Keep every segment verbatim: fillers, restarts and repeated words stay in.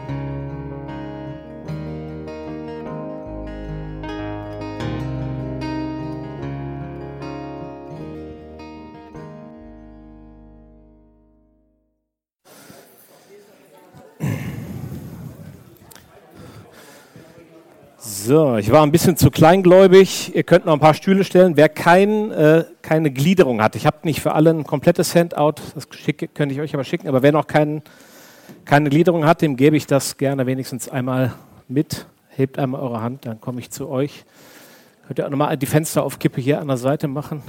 So, ich war ein bisschen zu kleingläubig. Ihr könnt noch ein paar Stühle stellen. Wer kein, äh, keine Gliederung hat, ich habe nicht für alle ein komplettes Handout, das schicke, könnte ich euch aber schicken, aber wer noch kein, keine Gliederung hat, dem gebe ich das gerne wenigstens einmal mit. Hebt einmal eure Hand, dann komme ich zu euch. Könnt ihr auch nochmal die Fenster auf Kippe hier an der Seite machen?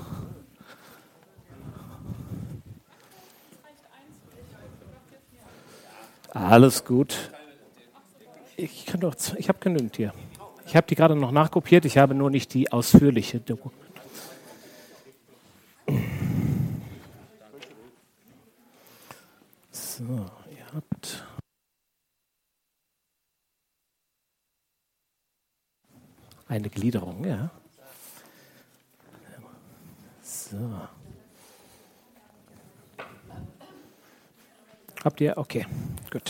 Alles gut. Ich, kann doch, ich habe genügend hier. Ich habe die gerade noch nachkopiert, ich habe nur nicht die ausführliche Doku. So, ihr habt eine Gliederung, ja. So. Habt ihr? Okay, gut.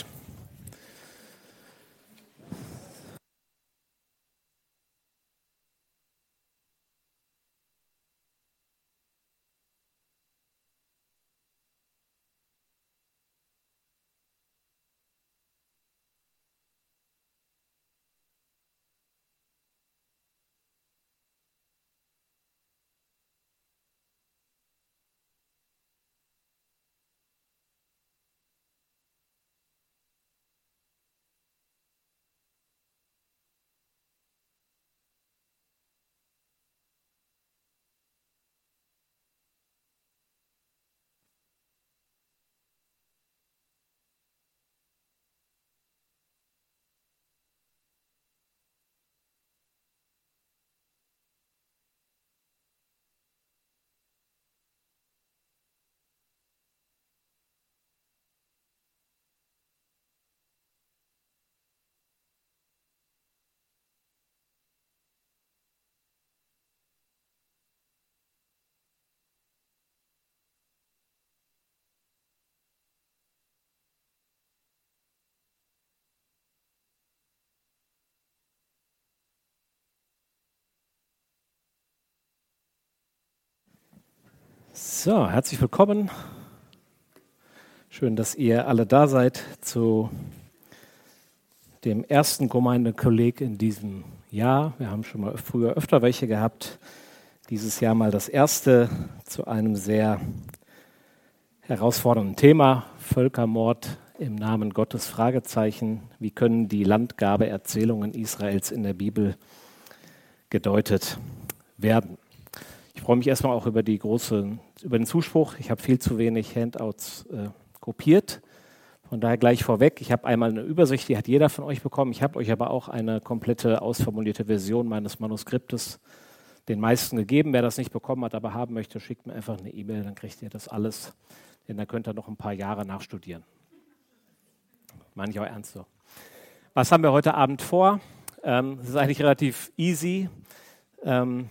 So, herzlich willkommen. Schön, dass ihr alle da seid zu dem ersten Gemeindekolleg in diesem Jahr. Wir haben schon mal früher öfter welche gehabt. Dieses Jahr mal das erste zu einem sehr herausfordernden Thema, Völkermord im Namen Gottes, Fragezeichen. Wie können die Landgabeerzählungen Israels in der Bibel gedeutet werden? Ich freue mich erstmal auch über, die große, über den Zuspruch. Ich habe viel zu wenig Handouts äh, kopiert. Von daher gleich vorweg, ich habe einmal eine Übersicht, die hat jeder von euch bekommen. Ich habe euch aber auch eine komplette, ausformulierte Version meines Manuskriptes den meisten gegeben. Wer das nicht bekommen hat, aber haben möchte, schickt mir einfach eine E-Mail, dann kriegt ihr das alles. Denn da könnt ihr noch ein paar Jahre nachstudieren. Meine ich auch ernst so. Was haben wir heute Abend vor? Ähm, es ist eigentlich relativ easy. Ähm,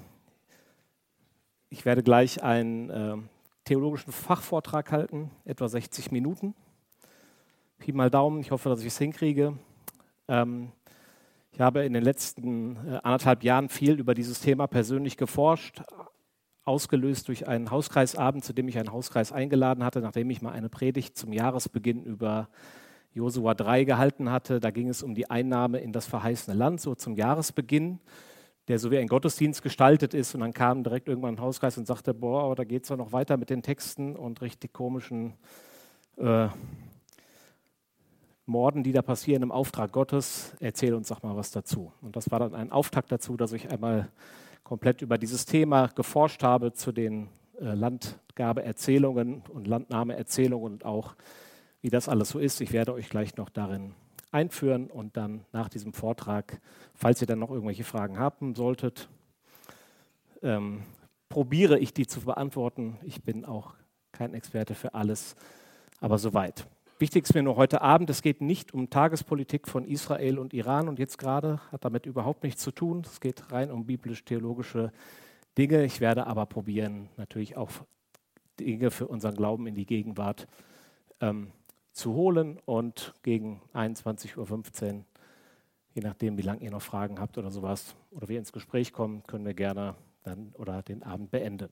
Ich werde gleich einen äh, theologischen Fachvortrag halten, etwa sechzig Minuten. Pi mal Daumen, ich hoffe, dass ich es hinkriege. Ähm, ich habe in den letzten äh, anderthalb Jahren viel über dieses Thema persönlich geforscht, ausgelöst durch einen Hauskreisabend, zu dem ich einen Hauskreis eingeladen hatte, nachdem ich mal eine Predigt zum Jahresbeginn über Josua drei gehalten hatte. Da ging es um die Einnahme in das verheißene Land, so zum Jahresbeginn, der so wie ein Gottesdienst gestaltet ist. Und dann kam direkt irgendwann ein Hauskreis und sagte, boah, aber da geht es doch noch weiter mit den Texten und richtig komischen äh, Morden, die da passieren im Auftrag Gottes. Erzähl uns doch mal was dazu. Und das war dann ein Auftakt dazu, dass ich einmal komplett über dieses Thema geforscht habe zu den äh, Landgabeerzählungen und Landnahmeerzählungen und auch, wie das alles so ist. Ich werde euch gleich noch darin einführen und dann nach diesem Vortrag, falls ihr dann noch irgendwelche Fragen haben solltet, ähm, probiere ich die zu beantworten. Ich bin auch kein Experte für alles, aber soweit. Wichtig ist mir nur heute Abend, es geht nicht um Tagespolitik von Israel und Iran und jetzt gerade, hat damit überhaupt nichts zu tun. Es geht rein um biblisch-theologische Dinge. Ich werde aber probieren, natürlich auch Dinge für unseren Glauben in die Gegenwart ähm, zu holen und gegen einundzwanzig Uhr fünfzehn, je nachdem, wie lange ihr noch Fragen habt oder sowas, oder wir ins Gespräch kommen, können wir gerne dann oder den Abend beenden.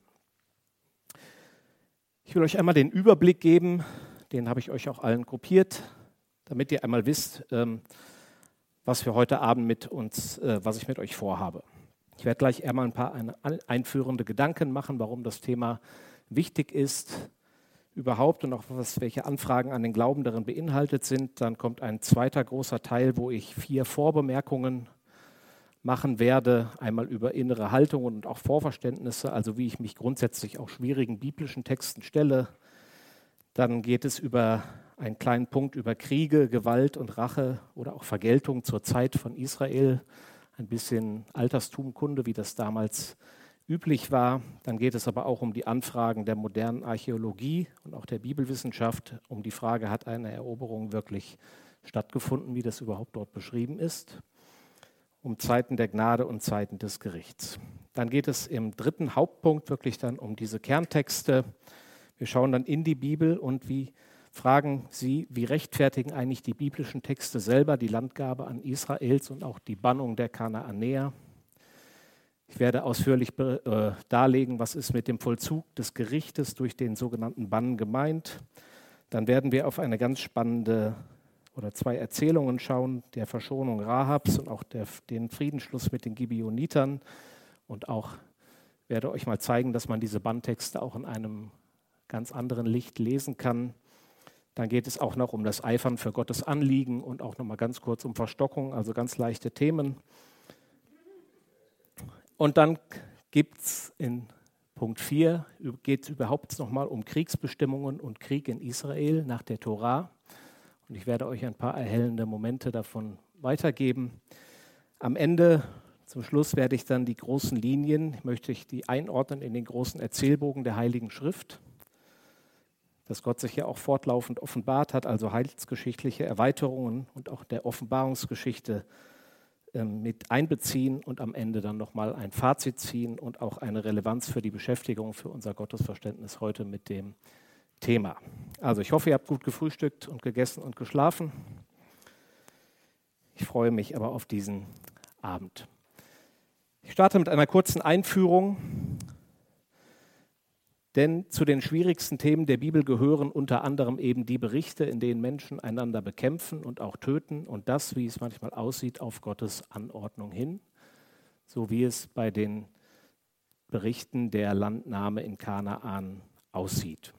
Ich will euch einmal den Überblick geben, den habe ich euch auch allen gruppiert, damit ihr einmal wisst, ähm, was wir heute Abend mit uns, äh, was ich mit euch vorhabe. Ich werde gleich einmal ein paar ein, einführende Gedanken machen, warum das Thema wichtig ist überhaupt und auch was, welche Anfragen an den Glauben darin beinhaltet sind. Dann kommt ein zweiter großer Teil, wo ich vier Vorbemerkungen machen werde, einmal über innere Haltungen und auch Vorverständnisse, also wie ich mich grundsätzlich auch schwierigen biblischen Texten stelle. Dann geht es über einen kleinen Punkt über Kriege, Gewalt und Rache oder auch Vergeltung zur Zeit von Israel, ein bisschen Altertumkunde, wie das damals üblich war. Dann geht es aber auch um die Anfragen der modernen Archäologie und auch der Bibelwissenschaft, um die Frage, hat eine Eroberung wirklich stattgefunden, wie das überhaupt dort beschrieben ist, um Zeiten der Gnade und Zeiten des Gerichts. Dann geht es im dritten Hauptpunkt wirklich dann um diese Kerntexte. Wir schauen dann in die Bibel und wie fragen Sie, wie rechtfertigen eigentlich die biblischen Texte selber die Landgabe an Israels und auch die Bannung der Kanaanäer? Ich werde ausführlich äh, darlegen, was ist mit dem Vollzug des Gerichtes durch den sogenannten Bann gemeint. Dann werden wir auf eine ganz spannende oder zwei Erzählungen schauen, der Verschonung Rahabs und auch der, den Friedensschluss mit den Gibeonitern. Und auch werde euch mal zeigen, dass man diese Banntexte auch in einem ganz anderen Licht lesen kann. Dann geht es auch noch um das Eifern für Gottes Anliegen und auch noch mal ganz kurz um Verstockung, also ganz leichte Themen. Und dann gibt es in Punkt vier, geht es überhaupt nochmal um Kriegsbestimmungen und Krieg in Israel nach der Tora. Und ich werde euch ein paar erhellende Momente davon weitergeben. Am Ende, zum Schluss, werde ich dann die großen Linien, möchte ich die einordnen in den großen Erzählbogen der Heiligen Schrift, dass Gott sich ja auch fortlaufend offenbart hat, also heilsgeschichtliche Erweiterungen und auch der Offenbarungsgeschichte mit einbeziehen und am Ende dann nochmal ein Fazit ziehen und auch eine Relevanz für die Beschäftigung, für unser Gottesverständnis heute mit dem Thema. Also ich hoffe, ihr habt gut gefrühstückt und gegessen und geschlafen. Ich freue mich aber auf diesen Abend. Ich starte mit einer kurzen Einführung, denn zu den schwierigsten Themen der Bibel gehören unter anderem eben die Berichte, in denen Menschen einander bekämpfen und auch töten und das, wie es manchmal aussieht, auf Gottes Anordnung hin, so wie es bei den Berichten der Landnahme in Kanaan aussieht.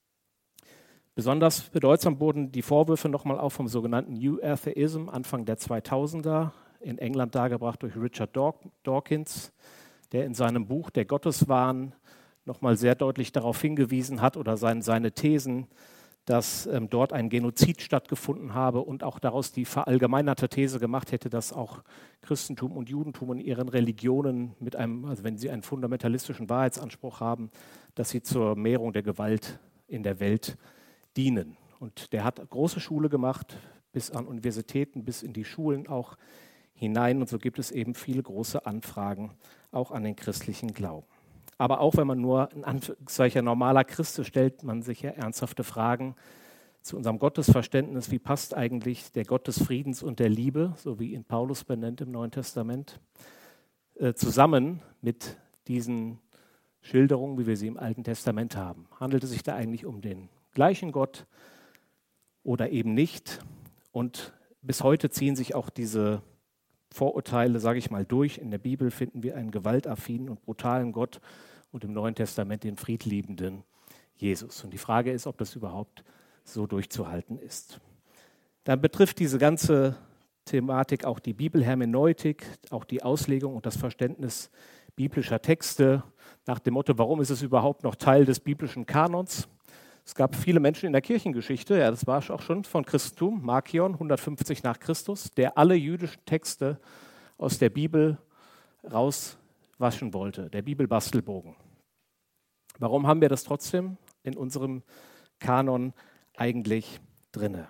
Besonders bedeutsam wurden die Vorwürfe nochmal auch vom sogenannten New Atheism Anfang der zweitausender in England dargebracht durch Richard Dawkins, der in seinem Buch Der Gotteswahn nochmal sehr deutlich darauf hingewiesen hat oder sein, seine Thesen, dass ähm, dort ein Genozid stattgefunden habe und auch daraus die verallgemeinerte These gemacht hätte, dass auch Christentum und Judentum in ihren Religionen mit einem, also wenn sie einen fundamentalistischen Wahrheitsanspruch haben, dass sie zur Mehrung der Gewalt in der Welt dienen. Und der hat große Schule gemacht, bis an Universitäten, bis in die Schulen auch hinein. Und so gibt es eben viele große Anfragen auch an den christlichen Glauben. Aber auch wenn man nur ein Anführungszeichen normaler Christ ist, stellt man sich ja ernsthafte Fragen zu unserem Gottesverständnis. Wie passt eigentlich der Gott des Friedens und der Liebe, so wie ihn Paulus benennt im Neuen Testament, äh, zusammen mit diesen Schilderungen, wie wir sie im Alten Testament haben? Handelt es sich da eigentlich um den gleichen Gott oder eben nicht? Und bis heute ziehen sich auch diese Vorurteile, sage ich mal, durch. In der Bibel finden wir einen gewaltaffinen und brutalen Gott und im Neuen Testament den friedliebenden Jesus. Und die Frage ist, ob das überhaupt so durchzuhalten ist. Dann betrifft diese ganze Thematik auch die Bibelhermeneutik, auch die Auslegung und das Verständnis biblischer Texte nach dem Motto, warum ist es überhaupt noch Teil des biblischen Kanons? Es gab viele Menschen in der Kirchengeschichte, ja, das war auch schon von Christentum, Markion, hundertfünfzig nach Christus, der alle jüdischen Texte aus der Bibel rauswaschen wollte, der Bibelbastelbogen. Warum haben wir das trotzdem in unserem Kanon eigentlich drinne?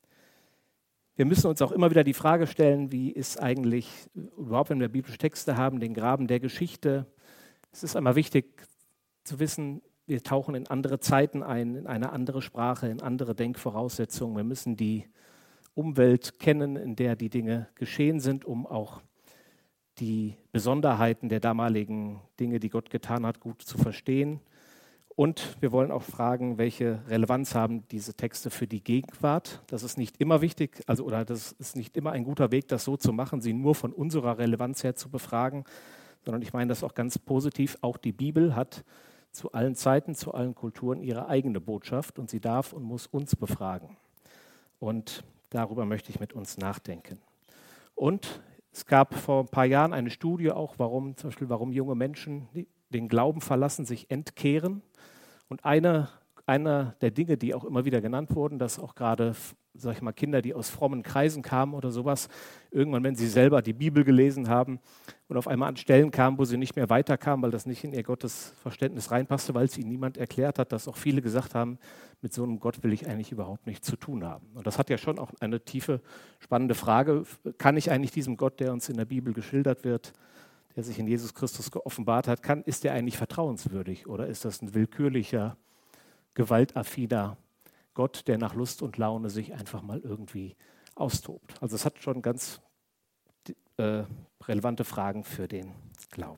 Wir müssen uns auch immer wieder die Frage stellen, wie ist eigentlich, überhaupt wenn wir biblische Texte haben, den Graben der Geschichte. Es ist einmal wichtig zu wissen, wir tauchen in andere Zeiten ein, in eine andere Sprache, in andere Denkvoraussetzungen. Wir müssen die Umwelt kennen, in der die Dinge geschehen sind, um auch die Besonderheiten der damaligen Dinge, die Gott getan hat, gut zu verstehen. Und wir wollen auch fragen, welche Relevanz haben diese Texte für die Gegenwart. Das ist nicht immer wichtig, also oder das ist nicht immer ein guter Weg, das so zu machen, sie nur von unserer Relevanz her zu befragen, sondern ich meine das auch ganz positiv. Auch die Bibel hat zu allen Zeiten, zu allen Kulturen ihre eigene Botschaft und sie darf und muss uns befragen. Und darüber möchte ich mit uns nachdenken. Und es gab vor ein paar Jahren eine Studie auch, warum zum Beispiel, warum junge Menschen den Glauben verlassen, sich entkehren. Und eine, eine der Dinge, die auch immer wieder genannt wurden, dass auch gerade, sag ich mal, Kinder, die aus frommen Kreisen kamen oder sowas, irgendwann, wenn sie selber die Bibel gelesen haben und auf einmal an Stellen kamen, wo sie nicht mehr weiterkamen, weil das nicht in ihr Gottesverständnis reinpasste, weil es ihnen niemand erklärt hat, dass auch viele gesagt haben, mit so einem Gott will ich eigentlich überhaupt nichts zu tun haben. Und das hat ja schon auch eine tiefe, spannende Frage. Kann ich eigentlich diesem Gott, der uns in der Bibel geschildert wird, der sich in Jesus Christus geoffenbart hat, kann, ist der eigentlich vertrauenswürdig oder ist das ein willkürlicher, gewaltaffiner Gott, der nach Lust und Laune sich einfach mal irgendwie austobt? Also es hat schon ganz äh, relevante Fragen für den Glauben.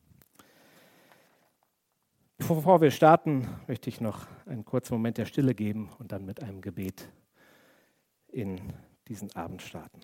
Bevor wir starten, möchte ich noch einen kurzen Moment der Stille geben und dann mit einem Gebet in diesen Abend starten.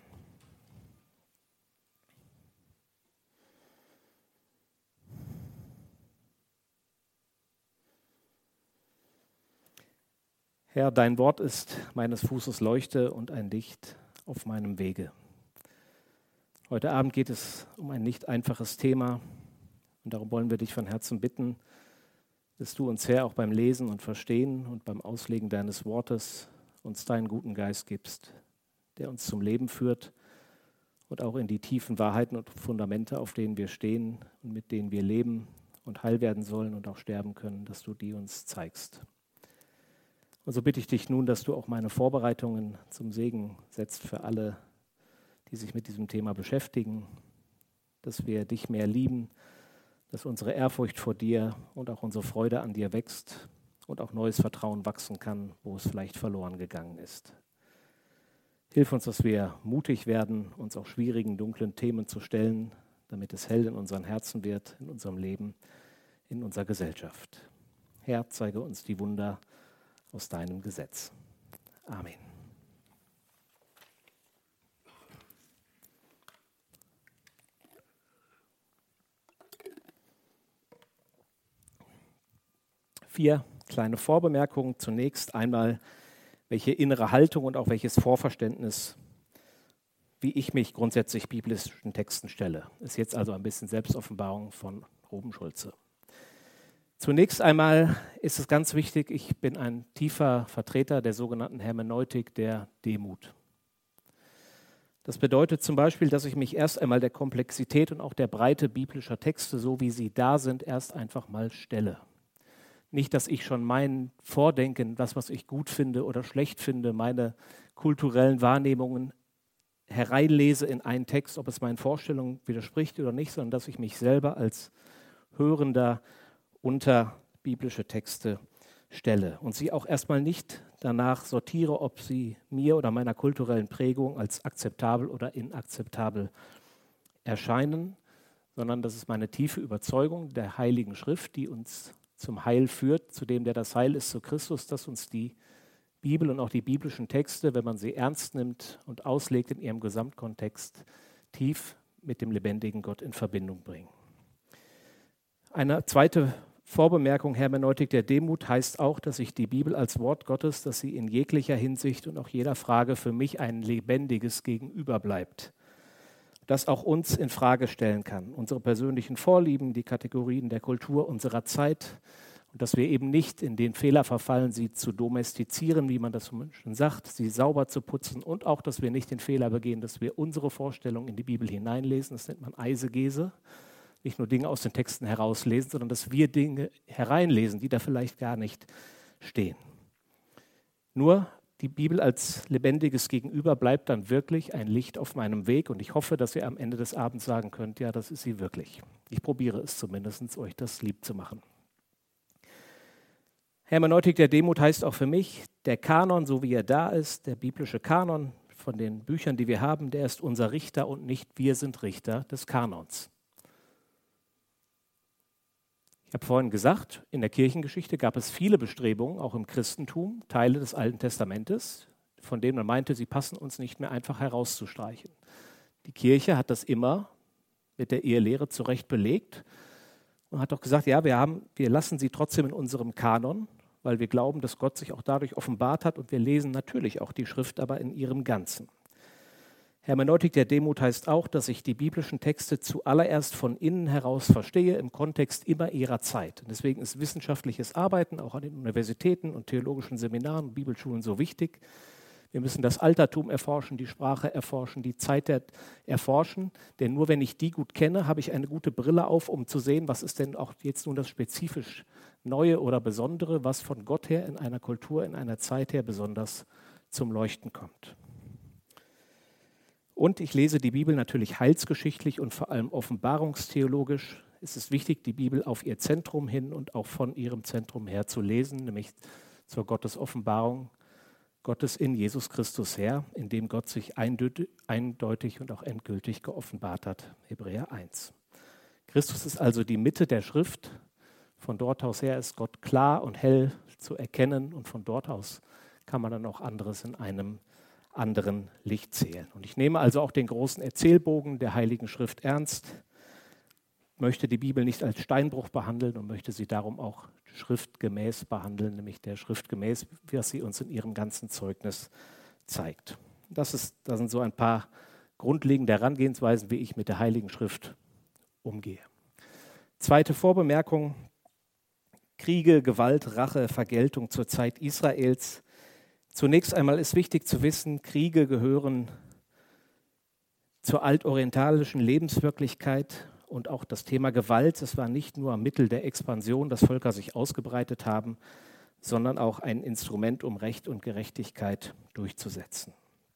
Herr, dein Wort ist meines Fußes Leuchte und ein Licht auf meinem Wege. Heute Abend geht es um ein nicht einfaches Thema und darum wollen wir dich von Herzen bitten, dass du uns, Herr, auch beim Lesen und Verstehen und beim Auslegen deines Wortes uns deinen guten Geist gibst, der uns zum Leben führt und auch in die tiefen Wahrheiten und Fundamente, auf denen wir stehen und mit denen wir leben und heil werden sollen und auch sterben können, dass du die uns zeigst. Und so bitte ich dich nun, dass du auch meine Vorbereitungen zum Segen setzt für alle, die sich mit diesem Thema beschäftigen, dass wir dich mehr lieben, dass unsere Ehrfurcht vor dir und auch unsere Freude an dir wächst und auch neues Vertrauen wachsen kann, wo es vielleicht verloren gegangen ist. Hilf uns, dass wir mutig werden, uns auch schwierigen, dunklen Themen zu stellen, damit es hell in unseren Herzen wird, in unserem Leben, in unserer Gesellschaft. Herr, zeige uns die Wunder aus deinem Gesetz. Amen. Vier kleine Vorbemerkungen. Zunächst einmal, welche innere Haltung und auch welches Vorverständnis, wie ich mich grundsätzlich biblischen Texten stelle. Ist jetzt also ein bisschen Selbstoffenbarung von Ruben Schulze. Zunächst einmal ist es ganz wichtig, ich bin ein tiefer Vertreter der sogenannten Hermeneutik der Demut. Das bedeutet zum Beispiel, dass ich mich erst einmal der Komplexität und auch der Breite biblischer Texte, so wie sie da sind, erst einfach mal stelle. Nicht, dass ich schon mein Vordenken, das, was ich gut finde oder schlecht finde, meine kulturellen Wahrnehmungen hereinlese in einen Text, ob es meinen Vorstellungen widerspricht oder nicht, sondern dass ich mich selber als Hörender unter biblische Texte stelle und sie auch erstmal nicht danach sortiere, ob sie mir oder meiner kulturellen Prägung als akzeptabel oder inakzeptabel erscheinen, sondern das ist meine tiefe Überzeugung der Heiligen Schrift, die uns zum Heil führt, zu dem, der das Heil ist, zu Christus, dass uns die Bibel und auch die biblischen Texte, wenn man sie ernst nimmt und auslegt in ihrem Gesamtkontext, tief mit dem lebendigen Gott in Verbindung bringen. Eine zweite Vorbemerkung, Hermeneutik der Demut, heißt auch, dass ich die Bibel als Wort Gottes, dass sie in jeglicher Hinsicht und auch jeder Frage für mich ein lebendiges Gegenüber bleibt, das auch uns in Frage stellen kann, unsere persönlichen Vorlieben, die Kategorien der Kultur unserer Zeit und dass wir eben nicht in den Fehler verfallen, sie zu domestizieren, wie man das so schön sagt, sie sauber zu putzen und auch, dass wir nicht den Fehler begehen, dass wir unsere Vorstellungen in die Bibel hineinlesen, das nennt man Eisegese. Nicht nur Dinge aus den Texten herauslesen, sondern dass wir Dinge hereinlesen, die da vielleicht gar nicht stehen. Nur die Bibel als lebendiges Gegenüber bleibt dann wirklich ein Licht auf meinem Weg und ich hoffe, dass ihr am Ende des Abends sagen könnt, ja, das ist sie wirklich. Ich probiere es zumindest, euch das lieb zu machen. Hermeneutik der Demut heißt auch für mich, der Kanon, so wie er da ist, der biblische Kanon von den Büchern, die wir haben, der ist unser Richter und nicht wir sind Richter des Kanons. Ich habe vorhin gesagt, in der Kirchengeschichte gab es viele Bestrebungen, auch im Christentum, Teile des Alten Testamentes, von denen man meinte, sie passen uns nicht mehr einfach herauszustreichen. Die Kirche hat das immer mit der Ehelehre zurecht belegt und hat auch gesagt, ja, wir, haben, wir lassen sie trotzdem in unserem Kanon, weil wir glauben, dass Gott sich auch dadurch offenbart hat und wir lesen natürlich auch die Schrift, aber in ihrem Ganzen. Hermeneutik der Demut heißt auch, dass ich die biblischen Texte zuallererst von innen heraus verstehe, im Kontext immer ihrer Zeit. Und deswegen ist wissenschaftliches Arbeiten auch an den Universitäten und theologischen Seminaren und Bibelschulen so wichtig. Wir müssen das Altertum erforschen, die Sprache erforschen, die Zeit erforschen. Denn nur wenn ich die gut kenne, habe ich eine gute Brille auf, um zu sehen, was ist denn auch jetzt nun das spezifisch Neue oder Besondere, was von Gott her in einer Kultur, in einer Zeit her besonders zum Leuchten kommt. Und ich lese die Bibel natürlich heilsgeschichtlich und vor allem offenbarungstheologisch. Es ist wichtig, die Bibel auf ihr Zentrum hin und auch von ihrem Zentrum her zu lesen, nämlich zur Gottesoffenbarung Gottes in Jesus Christus her, in dem Gott sich eindeutig und auch endgültig geoffenbart hat. Hebräer eins. Christus ist also die Mitte der Schrift. Von dort aus her ist Gott klar und hell zu erkennen und von dort aus kann man dann auch anderes in einem anderen Licht zählen. Und ich nehme also auch den großen Erzählbogen der Heiligen Schrift ernst, möchte die Bibel nicht als Steinbruch behandeln und möchte sie darum auch schriftgemäß behandeln, nämlich der schriftgemäß, was sie uns in ihrem ganzen Zeugnis zeigt. Das, ist, das sind so ein paar grundlegende Herangehensweisen, wie ich mit der Heiligen Schrift umgehe. Zweite Vorbemerkung: Kriege, Gewalt, Rache, Vergeltung zur Zeit Israels. Zunächst einmal ist wichtig zu wissen, Kriege gehören zur altorientalischen Lebenswirklichkeit und auch das Thema Gewalt, es war nicht nur Mittel der Expansion, dass Völker sich ausgebreitet haben, sondern auch ein Instrument, um Recht und Gerechtigkeit durchzusetzen.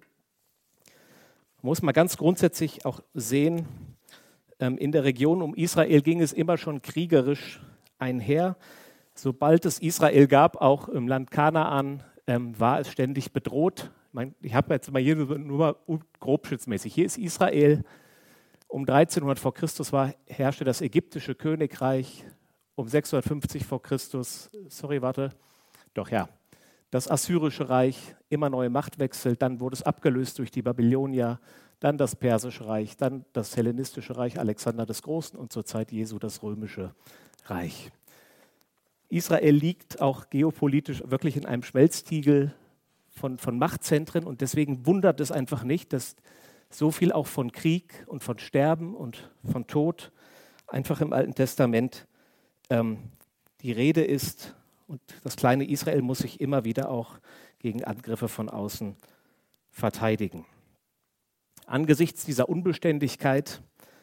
Man muss mal ganz grundsätzlich auch sehen, in der Region um Israel ging es immer schon kriegerisch einher. Sobald es Israel gab, auch im Land Kanaan, ähm, war es ständig bedroht. Ich, mein, ich habe jetzt mal hier nur mal grobschnittsmäßig. Hier ist Israel. Um dreizehnhundert vor Christus war, herrschte das ägyptische Königreich. Um sechshundertfünfzig vor Christus, sorry, warte, doch ja, das assyrische Reich, immer neue Machtwechsel. Dann wurde es abgelöst durch die Babylonier, dann das persische Reich, dann das hellenistische Reich Alexander des Großen und zur Zeit Jesu das römische Reich. Israel liegt auch geopolitisch wirklich in einem Schmelztiegel von, von Machtzentren und deswegen wundert es einfach nicht, dass so viel auch von Krieg und von Sterben und von Tod einfach im Alten Testament ähm, die Rede ist. Und das kleine Israel muss sich immer wieder auch gegen Angriffe von außen verteidigen. Angesichts dieser Unbeständigkeit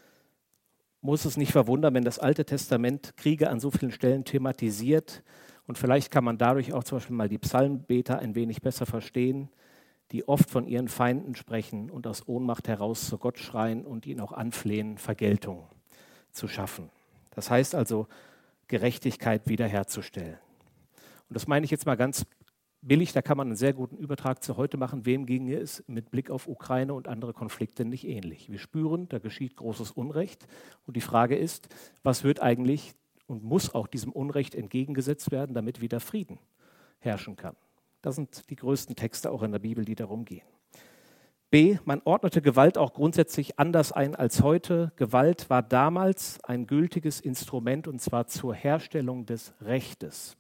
muss es nicht verwundern, wenn das Alte Testament Kriege an so vielen Stellen thematisiert. Und vielleicht kann man dadurch auch zum Beispiel mal die Psalmbeter ein wenig besser verstehen, die oft von ihren Feinden sprechen und aus Ohnmacht heraus zu Gott schreien und ihn auch anflehen, Vergeltung zu schaffen. Das heißt also, Gerechtigkeit wiederherzustellen. Und das meine ich jetzt mal ganz billig, da kann man einen sehr guten Übertrag zu heute machen. Wem ginge es mit Blick auf Ukraine und andere Konflikte nicht ähnlich? Wir spüren, da geschieht großes Unrecht. Und die Frage ist, was wird eigentlich und muss auch diesem Unrecht entgegengesetzt werden, damit wieder Frieden herrschen kann? Das sind die größten Texte auch in der Bibel, die darum gehen. B. Man ordnete Gewalt auch grundsätzlich anders ein als heute. Gewalt war damals ein gültiges Instrument und zwar zur Herstellung des Rechtes.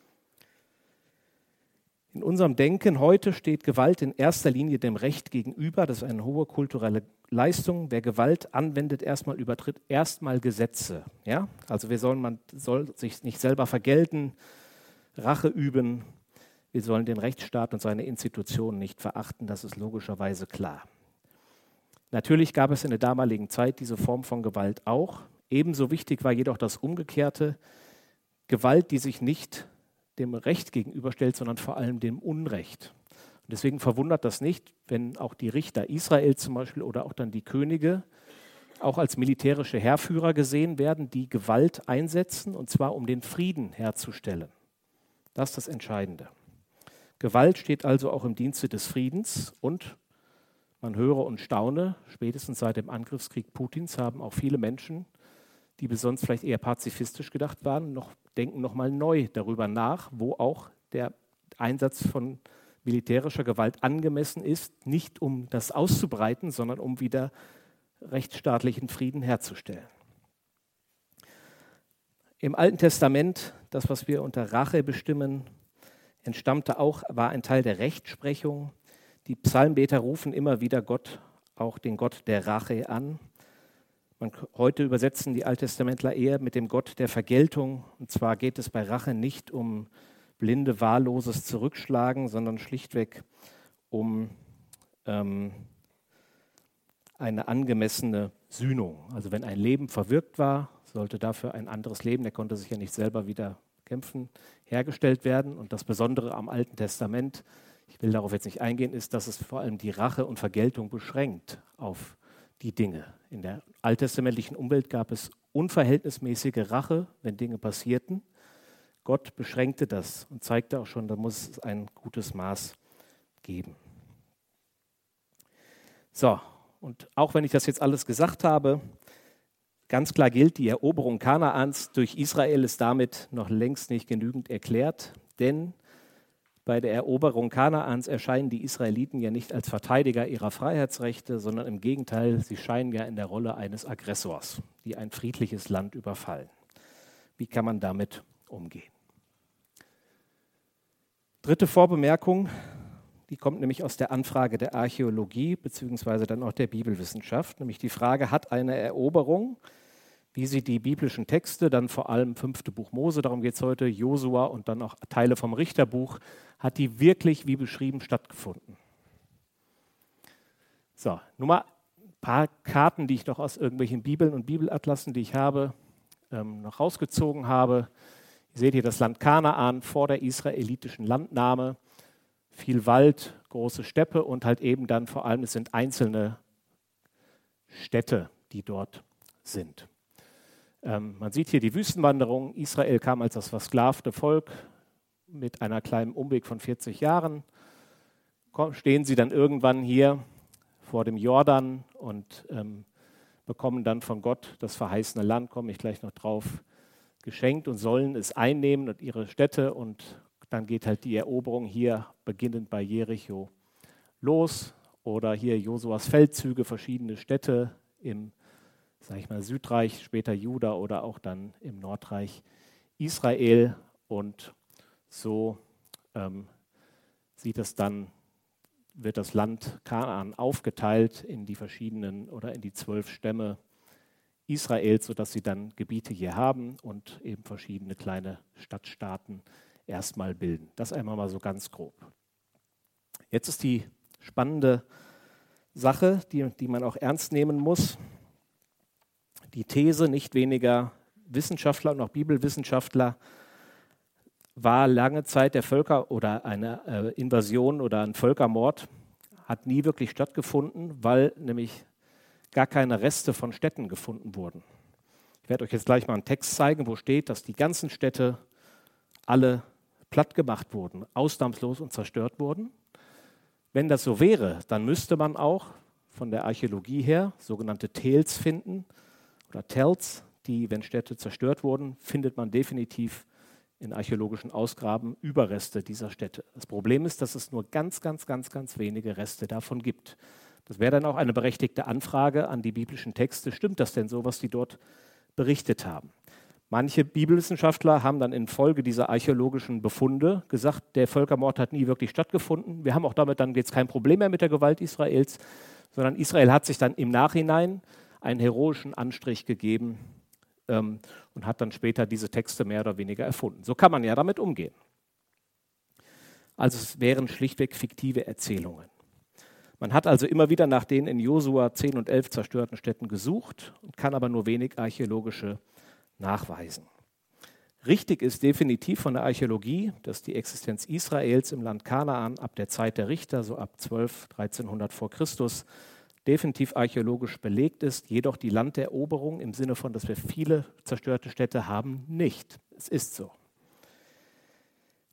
In unserem Denken heute steht Gewalt in erster Linie dem Recht gegenüber. Das ist eine hohe kulturelle Leistung. Wer Gewalt anwendet, erstmal übertritt erstmal Gesetze. Ja? Also wir sollen, man soll sich nicht selber vergelten, Rache üben. Wir sollen den Rechtsstaat und seine Institutionen nicht verachten. Das ist logischerweise klar. Natürlich gab es in der damaligen Zeit diese Form von Gewalt auch. Ebenso wichtig war jedoch das Umgekehrte. Gewalt, die sich nicht dem Recht gegenüberstellt, sondern vor allem dem Unrecht. Und deswegen verwundert das nicht, wenn auch die Richter Israel zum Beispiel oder auch dann die Könige auch als militärische Heerführer gesehen werden, die Gewalt einsetzen, und zwar um den Frieden herzustellen. Das ist das Entscheidende. Gewalt steht also auch im Dienste des Friedens und man höre und staune, spätestens seit dem Angriffskrieg Putins haben auch viele Menschen, die bis sonst vielleicht eher pazifistisch gedacht waren, noch, denken nochmal neu darüber nach, wo auch der Einsatz von militärischer Gewalt angemessen ist, nicht um das auszubreiten, sondern um wieder rechtsstaatlichen Frieden herzustellen. Im Alten Testament, das, was wir unter Rache bestimmen, entstammte auch, war ein Teil der Rechtsprechung. Die Psalmbeter rufen immer wieder Gott, auch den Gott der Rache an. Man, heute übersetzen die Alttestamentler eher mit dem Gott der Vergeltung. Und zwar geht es bei Rache nicht um blinde, wahlloses Zurückschlagen, sondern schlichtweg um ähm, eine angemessene Sühnung. Also wenn ein Leben verwirkt war, sollte dafür ein anderes Leben, der konnte sich ja nicht selber wieder kämpfen, hergestellt werden. Und das Besondere am Alten Testament, ich will darauf jetzt nicht eingehen, ist, dass es vor allem die Rache und Vergeltung beschränkt auf die Dinge. In der alttestamentlichen Umwelt gab es unverhältnismäßige Rache, wenn Dinge passierten. Gott beschränkte das und zeigte auch schon, da muss es ein gutes Maß geben. So, und auch wenn ich das jetzt alles gesagt habe, ganz klar gilt, die Eroberung Kanaans durch Israel ist damit noch längst nicht genügend erklärt, denn bei der Eroberung Kanaans erscheinen die Israeliten ja nicht als Verteidiger ihrer Freiheitsrechte, sondern im Gegenteil, sie scheinen ja in der Rolle eines Aggressors, die ein friedliches Land überfallen. Wie kann man damit umgehen? Dritte Vorbemerkung, die kommt nämlich aus der Anfrage der Archäologie beziehungsweise dann auch der Bibelwissenschaft, nämlich die Frage, hat eine Eroberung, wie sie die biblischen Texte, dann vor allem fünfte Buch Mose, darum geht es heute, Josua und dann auch Teile vom Richterbuch, hat die wirklich wie beschrieben stattgefunden? So, nur mal ein paar Karten, die ich noch aus irgendwelchen Bibeln und Bibelatlassen, die ich habe, ähm, noch rausgezogen habe. Ihr seht hier das Land Kanaan vor der israelitischen Landnahme. Viel Wald, große Steppe und halt eben dann vor allem, es sind einzelne Städte, die dort sind. Ähm, man sieht hier die Wüstenwanderung. Israel kam als das versklavte Volk mit einer kleinen Umweg von vierzig Jahren. Komm, stehen sie dann irgendwann hier vor dem Jordan und ähm, bekommen dann von Gott das verheißene Land, komme ich gleich noch drauf, geschenkt und sollen es einnehmen und ihre Städte und dann geht halt die Eroberung hier beginnend bei Jericho los oder hier Josuas Feldzüge, verschiedene Städte im, sag ich mal, Südreich, später Juda oder auch dann im Nordreich Israel und so ähm, sieht es dann, wird das Land Kanaan aufgeteilt in die verschiedenen oder in die zwölf Stämme Israels, sodass sie dann Gebiete hier haben und eben verschiedene kleine Stadtstaaten erstmal bilden. Das einmal mal so ganz grob. Jetzt ist die spannende Sache, die, die man auch ernst nehmen muss. Die These nicht weniger Wissenschaftler und auch Bibelwissenschaftler war lange Zeit der Völker- oder eine äh, Invasion oder ein Völkermord hat nie wirklich stattgefunden, weil nämlich gar keine Reste von Städten gefunden wurden. Ich werde euch jetzt gleich mal einen Text zeigen, wo steht, dass die ganzen Städte alle platt gemacht wurden, ausnahmslos und zerstört wurden. Wenn das so wäre, dann müsste man auch von der Archäologie her sogenannte Tels finden oder Tells, die, wenn Städte zerstört wurden, findet man definitiv in archäologischen Ausgraben Überreste dieser Städte. Das Problem ist, dass es nur ganz, ganz, ganz, ganz wenige Reste davon gibt. Das wäre dann auch eine berechtigte Anfrage an die biblischen Texte. Stimmt das denn so, was die dort berichtet haben? Manche Bibelwissenschaftler haben dann infolge dieser archäologischen Befunde gesagt, der Völkermord hat nie wirklich stattgefunden. Wir haben auch damit dann jetzt kein Problem mehr mit der Gewalt Israels, sondern Israel hat sich dann im Nachhinein einen heroischen Anstrich gegeben ähm, und hat dann später diese Texte mehr oder weniger erfunden. So kann man ja damit umgehen. Also es wären schlichtweg fiktive Erzählungen. Man hat also immer wieder nach den in Josua zehn und elf zerstörten Städten gesucht und kann aber nur wenig archäologische nachweisen. Richtig ist definitiv von der Archäologie, dass die Existenz Israels im Land Kanaan ab der Zeit der Richter, so ab zwölf, dreizehnhundert vor Christus, definitiv archäologisch belegt ist, jedoch die Landeroberung im Sinne von, dass wir viele zerstörte Städte haben, nicht. Es ist so.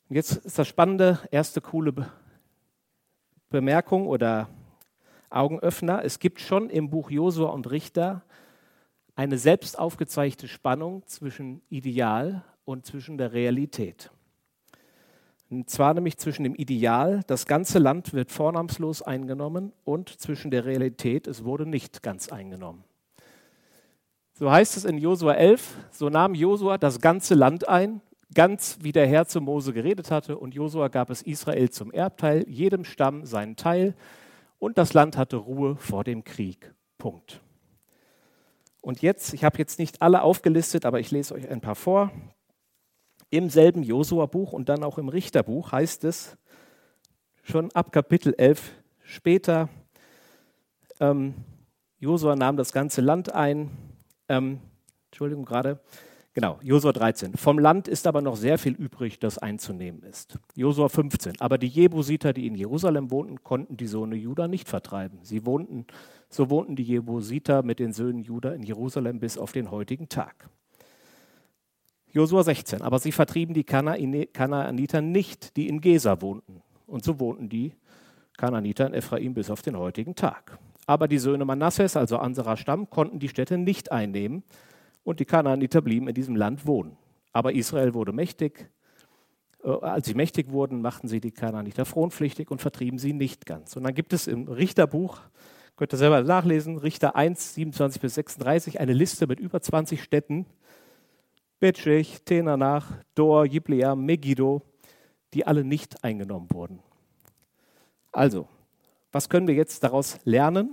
Und jetzt ist das spannende, erste coole Be- Bemerkung oder Augenöffner. Es gibt schon im Buch Josua und Richter eine selbst aufgezeigte Spannung zwischen Ideal und zwischen der Realität. Und zwar nämlich zwischen dem Ideal, das ganze Land wird vornahmslos eingenommen, und zwischen der Realität, es wurde nicht ganz eingenommen. So heißt es in Josua elf, so nahm Josua das ganze Land ein, ganz wie der Herr zu Mose geredet hatte, und Josua gab es Israel zum Erbteil, jedem Stamm seinen Teil, und das Land hatte Ruhe vor dem Krieg. Punkt. Und jetzt, ich habe jetzt nicht alle aufgelistet, aber ich lese euch ein paar vor. Im selben Josua-Buch und dann auch im Richterbuch heißt es, schon ab Kapitel elf später, ähm, Josua nahm das ganze Land ein, ähm, Entschuldigung gerade, genau, Josua dreizehn. Vom Land ist aber noch sehr viel übrig, das einzunehmen ist. Josua fünfzehn. Aber die Jebusiter, die in Jerusalem wohnten, konnten die Söhne Juda nicht vertreiben. Sie wohnten, so wohnten die Jebusiter mit den Söhnen Juda in Jerusalem bis auf den heutigen Tag. Josua sechzehn. Aber sie vertrieben die Kanaaniter nicht, die in Gesa wohnten. Und so wohnten die Kanaaniter in Ephraim bis auf den heutigen Tag. Aber die Söhne Manasses, also unserer Stamm, konnten die Städte nicht einnehmen, und die Kanaaniter blieben in diesem Land wohnen. Aber Israel wurde mächtig. Als sie mächtig wurden, machten sie die Kanaaniter fronpflichtig und vertrieben sie nicht ganz. Und dann gibt es im Richterbuch, könnt ihr selber nachlesen, Richter eins, siebenundzwanzig bis sechsunddreißig, eine Liste mit über zwanzig Städten, Betschech, Tenanach, Dor, Jibleam, Megiddo, die alle nicht eingenommen wurden. Also, was können wir jetzt daraus lernen?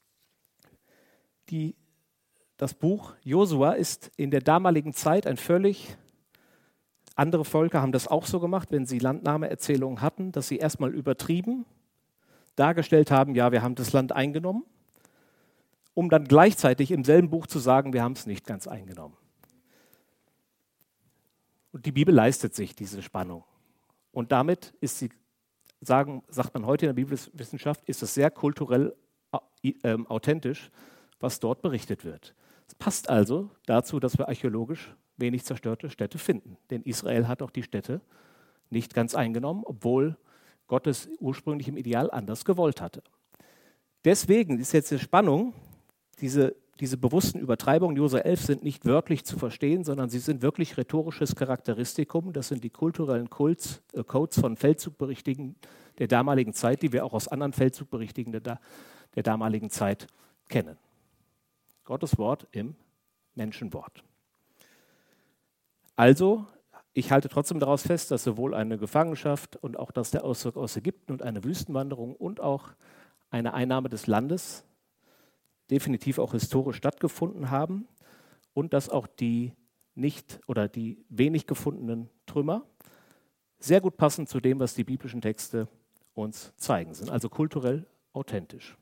Die, das Buch Josua ist in der damaligen Zeit ein völlig, andere Völker haben das auch so gemacht, wenn sie Landnahmeerzählungen hatten, dass sie erstmal übertrieben dargestellt haben, ja, wir haben das Land eingenommen, um dann gleichzeitig im selben Buch zu sagen, wir haben es nicht ganz eingenommen. Und die Bibel leistet sich diese Spannung. Und damit ist sie, sagen, sagt man heute in der Bibelwissenschaft, ist es sehr kulturell äh, authentisch, was dort berichtet wird. Es passt also dazu, dass wir archäologisch wenig zerstörte Städte finden. Denn Israel hat auch die Städte nicht ganz eingenommen, obwohl Gott es ursprünglich im Ideal anders gewollt hatte. Deswegen ist jetzt die Spannung, diese Diese bewussten Übertreibungen, Josua elf, sind nicht wörtlich zu verstehen, sondern sie sind wirklich rhetorisches Charakteristikum. Das sind die kulturellen Kults, äh, Codes von Feldzugberichtigen der damaligen Zeit, die wir auch aus anderen Feldzugberichtigen der, der damaligen Zeit kennen. Gottes Wort im Menschenwort. Also, ich halte trotzdem daraus fest, dass sowohl eine Gefangenschaft und auch dass der Auszug aus Ägypten und eine Wüstenwanderung und auch eine Einnahme des Landes definitiv auch historisch stattgefunden haben und dass auch die nicht oder die wenig gefundenen Trümmer sehr gut passen zu dem, was die biblischen Texte uns zeigen, sind also kulturell authentisch.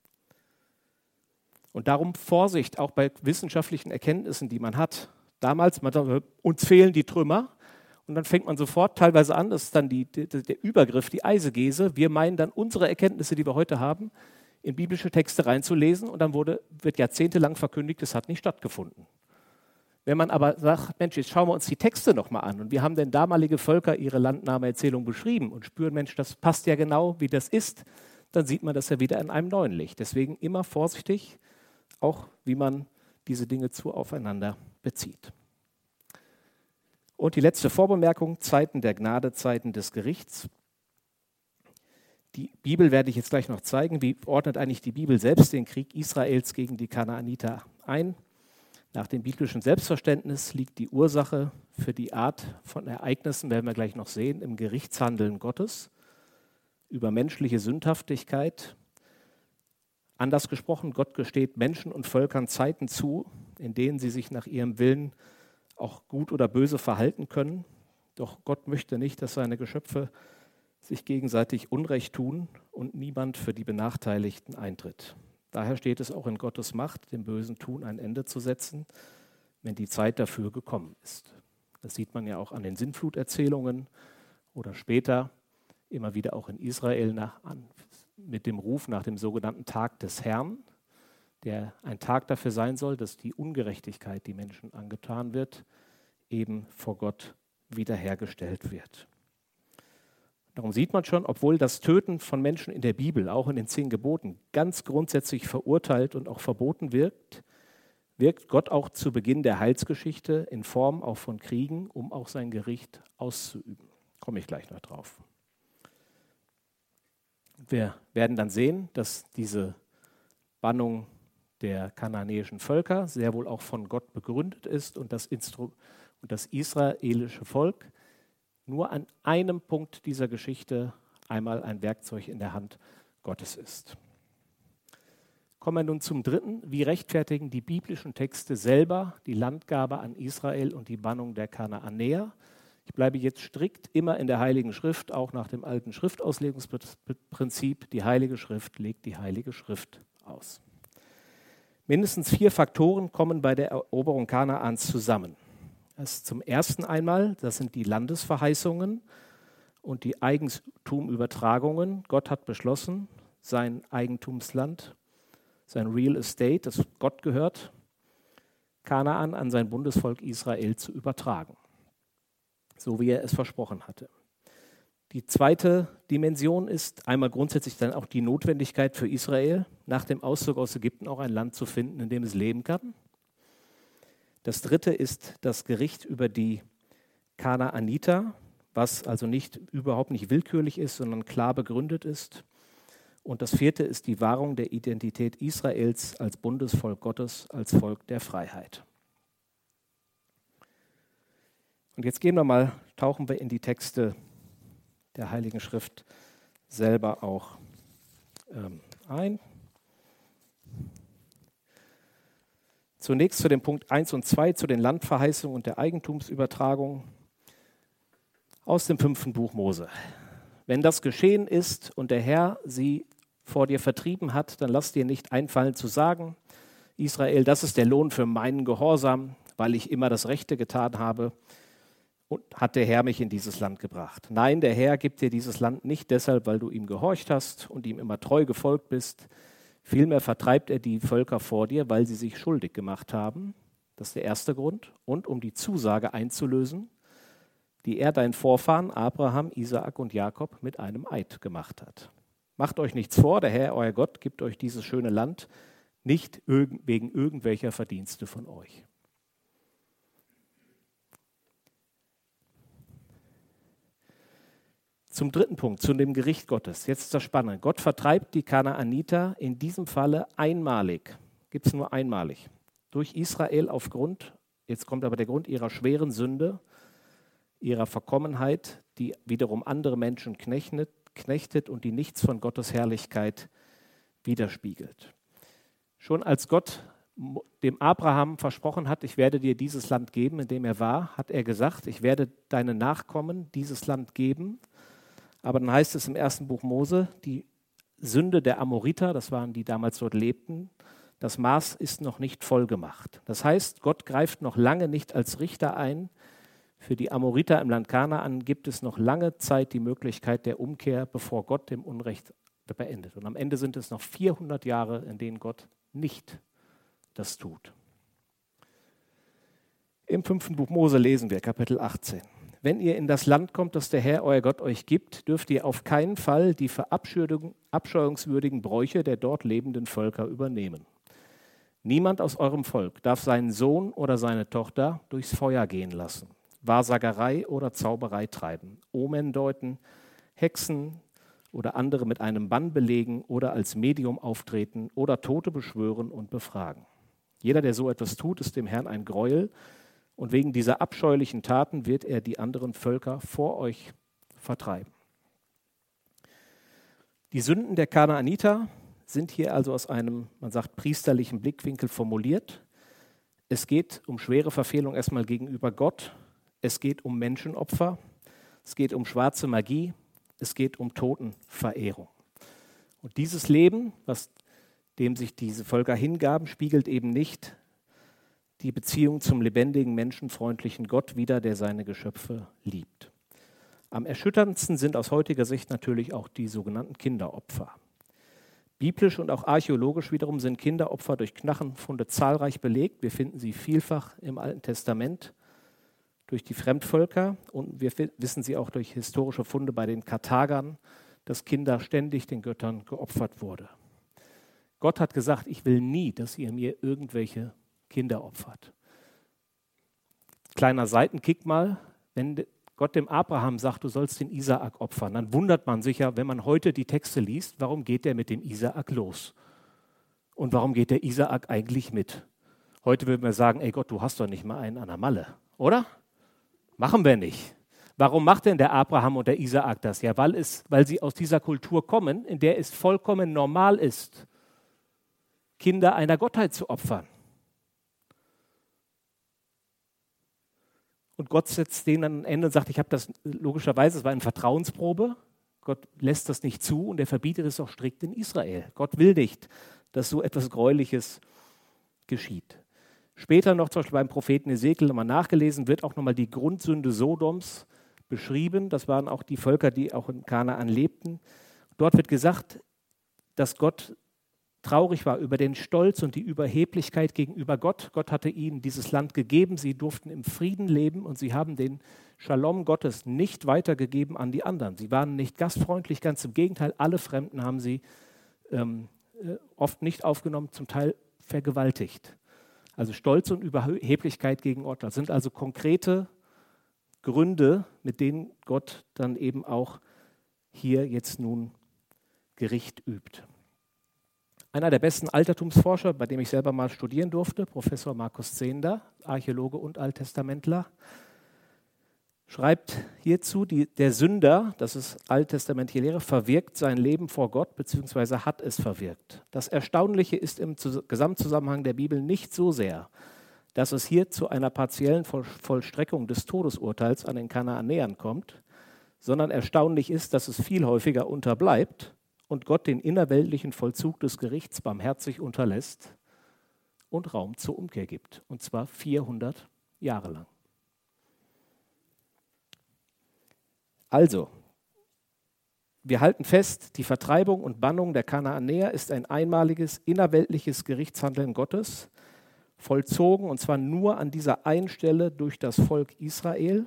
Und darum Vorsicht auch bei wissenschaftlichen Erkenntnissen, die man hat. Damals, man sagt, uns fehlen die Trümmer, und dann fängt man sofort teilweise an, das ist dann die, die, der Übergriff, die Eisegese. Wir meinen dann unsere Erkenntnisse, die wir heute haben, in biblische Texte reinzulesen, und dann wurde, wird jahrzehntelang verkündigt, es hat nicht stattgefunden. Wenn man aber sagt, Mensch, jetzt schauen wir uns die Texte nochmal an, und wie haben denn damalige Völker ihre Landnahmeerzählung beschrieben und spüren, Mensch, das passt ja genau, wie das ist, dann sieht man das ja wieder in einem neuen Licht. Deswegen immer vorsichtig, auch wie man diese Dinge zu aufeinander bezieht. Und die letzte Vorbemerkung, Zeiten der Gnade, Zeiten des Gerichts. Die Bibel werde ich jetzt gleich noch zeigen. Wie ordnet eigentlich die Bibel selbst den Krieg Israels gegen die Kanaaniter ein? Nach dem biblischen Selbstverständnis liegt die Ursache für die Art von Ereignissen, werden wir gleich noch sehen, im Gerichtshandeln Gottes über menschliche Sündhaftigkeit. Anders gesprochen, Gott gesteht Menschen und Völkern Zeiten zu, in denen sie sich nach ihrem Willen auch gut oder böse verhalten können. Doch Gott möchte nicht, dass seine Geschöpfe sich gegenseitig Unrecht tun und niemand für die Benachteiligten eintritt. Daher steht es auch in Gottes Macht, dem bösen Tun ein Ende zu setzen, wenn die Zeit dafür gekommen ist. Das sieht man ja auch an den Sintfluterzählungen oder später immer wieder auch in Israel nach, an, mit dem Ruf nach dem sogenannten Tag des Herrn, der ein Tag dafür sein soll, dass die Ungerechtigkeit, die Menschen angetan wird, eben vor Gott wiederhergestellt wird. Darum sieht man schon, obwohl das Töten von Menschen in der Bibel, auch in den zehn Geboten, ganz grundsätzlich verurteilt und auch verboten wirkt, wirkt Gott auch zu Beginn der Heilsgeschichte in Form auch von Kriegen, um auch sein Gericht auszuüben. Komme ich gleich noch drauf. Wir werden dann sehen, dass diese Bannung der kananäischen Völker sehr wohl auch von Gott begründet ist und das, Instru- und das israelische Volk nur an einem Punkt dieser Geschichte einmal ein Werkzeug in der Hand Gottes ist. Kommen wir nun zum dritten. Wie rechtfertigen die biblischen Texte selber die Landgabe an Israel und die Bannung der Kanaanäer? Ich bleibe jetzt strikt immer in der Heiligen Schrift, auch nach dem alten Schriftauslegungsprinzip. Die Heilige Schrift legt die Heilige Schrift aus. Mindestens vier Faktoren kommen bei der Eroberung Kanaans zusammen. Das ist zum ersten einmal, das sind die Landesverheißungen und die Eigentumübertragungen. Gott hat beschlossen, sein Eigentumsland, sein Real Estate, das Gott gehört, Kanaan an sein Bundesvolk Israel zu übertragen, so wie er es versprochen hatte. Die zweite Dimension ist einmal grundsätzlich dann auch die Notwendigkeit für Israel, nach dem Auszug aus Ägypten auch ein Land zu finden, in dem es leben kann. Das dritte ist das Gericht über die Kanaaniter, was also nicht, überhaupt nicht willkürlich ist, sondern klar begründet ist. Und das vierte ist die Wahrung der Identität Israels als Bundesvolk Gottes, als Volk der Freiheit. Und jetzt gehen wir mal, tauchen wir in die Texte der Heiligen Schrift selber auch ähm, ein. Zunächst zu dem Punkt eins und zwei, zu den Landverheißungen und der Eigentumsübertragung aus dem fünften Buch Mose. Wenn das geschehen ist und der Herr sie vor dir vertrieben hat, dann lass dir nicht einfallen zu sagen, Israel, das ist der Lohn für meinen Gehorsam, weil ich immer das Rechte getan habe und hat der Herr mich in dieses Land gebracht. Nein, der Herr gibt dir dieses Land nicht deshalb, weil du ihm gehorcht hast und ihm immer treu gefolgt bist. Vielmehr vertreibt er die Völker vor dir, weil sie sich schuldig gemacht haben. Das ist der erste Grund. Und um die Zusage einzulösen, die er deinen Vorfahren Abraham, Isaak und Jakob mit einem Eid gemacht hat. Macht euch nichts vor, der Herr, euer Gott, gibt euch dieses schöne Land nicht wegen irgendwelcher Verdienste von euch. Zum dritten Punkt, zu dem Gericht Gottes. Jetzt ist das Spannende. Gott vertreibt die Kanaaniter in diesem Falle einmalig, gibt es nur einmalig, durch Israel aufgrund, jetzt kommt aber der Grund ihrer schweren Sünde, ihrer Verkommenheit, die wiederum andere Menschen knechtet, knechtet und die nichts von Gottes Herrlichkeit widerspiegelt. Schon als Gott dem Abraham versprochen hat, ich werde dir dieses Land geben, in dem er war, hat er gesagt, ich werde deinen Nachkommen dieses Land geben. Aber dann heißt es im ersten Buch Mose, die Sünde der Amoriter, das waren die damals dort lebten, das Maß ist noch nicht voll gemacht. Das heißt, Gott greift noch lange nicht als Richter ein. Für die Amoriter im Land Kanaan gibt es noch lange Zeit die Möglichkeit der Umkehr, bevor Gott dem Unrecht beendet. Und am Ende sind es noch vierhundert Jahre, in denen Gott nicht das tut. Im fünften Buch Mose lesen wir, Kapitel achtzehn. Wenn ihr in das Land kommt, das der Herr, euer Gott, euch gibt, dürft ihr auf keinen Fall die verabscheuungswürdigen Bräuche der dort lebenden Völker übernehmen. Niemand aus eurem Volk darf seinen Sohn oder seine Tochter durchs Feuer gehen lassen, Wahrsagerei oder Zauberei treiben, Omen deuten, Hexen oder andere mit einem Bann belegen oder als Medium auftreten oder Tote beschwören und befragen. Jeder, der so etwas tut, ist dem Herrn ein Gräuel. Und wegen dieser abscheulichen Taten wird er die anderen Völker vor euch vertreiben. Die Sünden der Kanaaniter sind hier also aus einem, man sagt, priesterlichen Blickwinkel formuliert. Es geht um schwere Verfehlung erstmal gegenüber Gott. Es geht um Menschenopfer. Es geht um schwarze Magie. Es geht um Totenverehrung. Und dieses Leben, was, dem sich diese Völker hingaben, spiegelt eben nicht die Beziehung zum lebendigen, menschenfreundlichen Gott wider, der seine Geschöpfe liebt. Am erschütterndsten sind aus heutiger Sicht natürlich auch die sogenannten Kinderopfer. Biblisch und auch archäologisch wiederum sind Kinderopfer durch Knochenfunde zahlreich belegt. Wir finden sie vielfach im Alten Testament. durch die Fremdvölker und wir wissen sie auch durch historische Funde bei den Karthagern, dass Kinder ständig den Göttern geopfert wurde. Gott hat gesagt, ich will nie, dass ihr mir irgendwelche Kinder opfert. Kleiner Seitenkick mal, wenn Gott dem Abraham sagt, du sollst den Isaak opfern, dann wundert man sich ja, wenn man heute die Texte liest, warum geht der mit dem Isaak los? Und warum geht der Isaak eigentlich mit? Heute würden wir sagen, ey Gott, du hast doch nicht mal einen an der Malle, oder? Machen wir nicht. Warum macht denn der Abraham und der Isaak das? Ja, weil, es, weil sie aus dieser Kultur kommen, in der es vollkommen normal ist, Kinder einer Gottheit zu opfern. Und Gott setzt denen an ein Ende und sagt, ich habe das logischerweise, es war eine Vertrauensprobe, Gott lässt das nicht zu und er verbietet es auch strikt in Israel. Gott will nicht, dass so etwas Gräuliches geschieht. Später noch, zum Beispiel beim Propheten Ezekiel, nochmal nachgelesen, wird auch nochmal die Grundsünde Sodoms beschrieben. Das waren auch die Völker, die auch in Kanaan lebten. Dort wird gesagt, dass Gott traurig war über den Stolz und die Überheblichkeit gegenüber Gott. Gott hatte ihnen dieses Land gegeben, sie durften im Frieden leben und sie haben den Shalom Gottes nicht weitergegeben an die anderen. Sie waren nicht gastfreundlich, ganz im Gegenteil, alle Fremden haben sie ähm, oft nicht aufgenommen, zum Teil vergewaltigt. Also Stolz und Überheblichkeit gegen Gott. Das sind also konkrete Gründe, mit denen Gott dann eben auch hier jetzt nun Gericht übt. Einer der besten Altertumsforscher, bei dem ich selber mal studieren durfte, Professor Markus Zehnder, Archäologe und Alttestamentler, schreibt hierzu, die, der Sünder, das ist alttestamentliche Lehre, verwirkt sein Leben vor Gott, beziehungsweise hat es verwirkt. Das Erstaunliche ist im Gesamtzusammenhang der Bibel nicht so sehr, dass es hier zu einer partiellen Vollstreckung des Todesurteils an den Kanaanäern kommt, sondern erstaunlich ist, dass es viel häufiger unterbleibt und Gott den innerweltlichen Vollzug des Gerichts barmherzig unterlässt und Raum zur Umkehr gibt, und zwar vierhundert Jahre lang. Also, wir halten fest, die Vertreibung und Bannung der Kanaanäer ist ein einmaliges innerweltliches Gerichtshandeln Gottes, vollzogen und zwar nur an dieser einen Stelle durch das Volk Israel.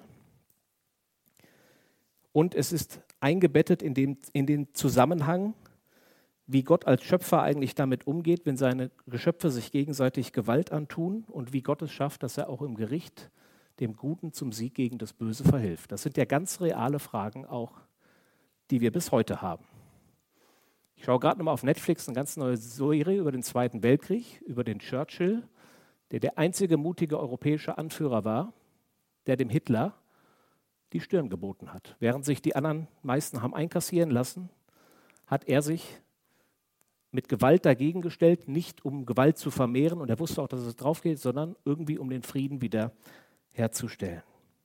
Und es ist eingebettet in, dem, in den Zusammenhang, wie Gott als Schöpfer eigentlich damit umgeht, wenn seine Geschöpfe sich gegenseitig Gewalt antun und wie Gott es schafft, dass er auch im Gericht dem Guten zum Sieg gegen das Böse verhilft. Das sind ja ganz reale Fragen auch, die wir bis heute haben. Ich schaue gerade nochmal auf Netflix eine ganz neue Serie über den Zweiten Weltkrieg, über den Churchill, der der einzige mutige europäische Anführer war, der dem Hitler die Stirn geboten hat. Während sich die anderen meisten haben einkassieren lassen, hat er sich mit Gewalt dagegen gestellt, nicht um Gewalt zu vermehren, und er wusste auch, dass es drauf geht, sondern irgendwie um den Frieden wieder herzustellen.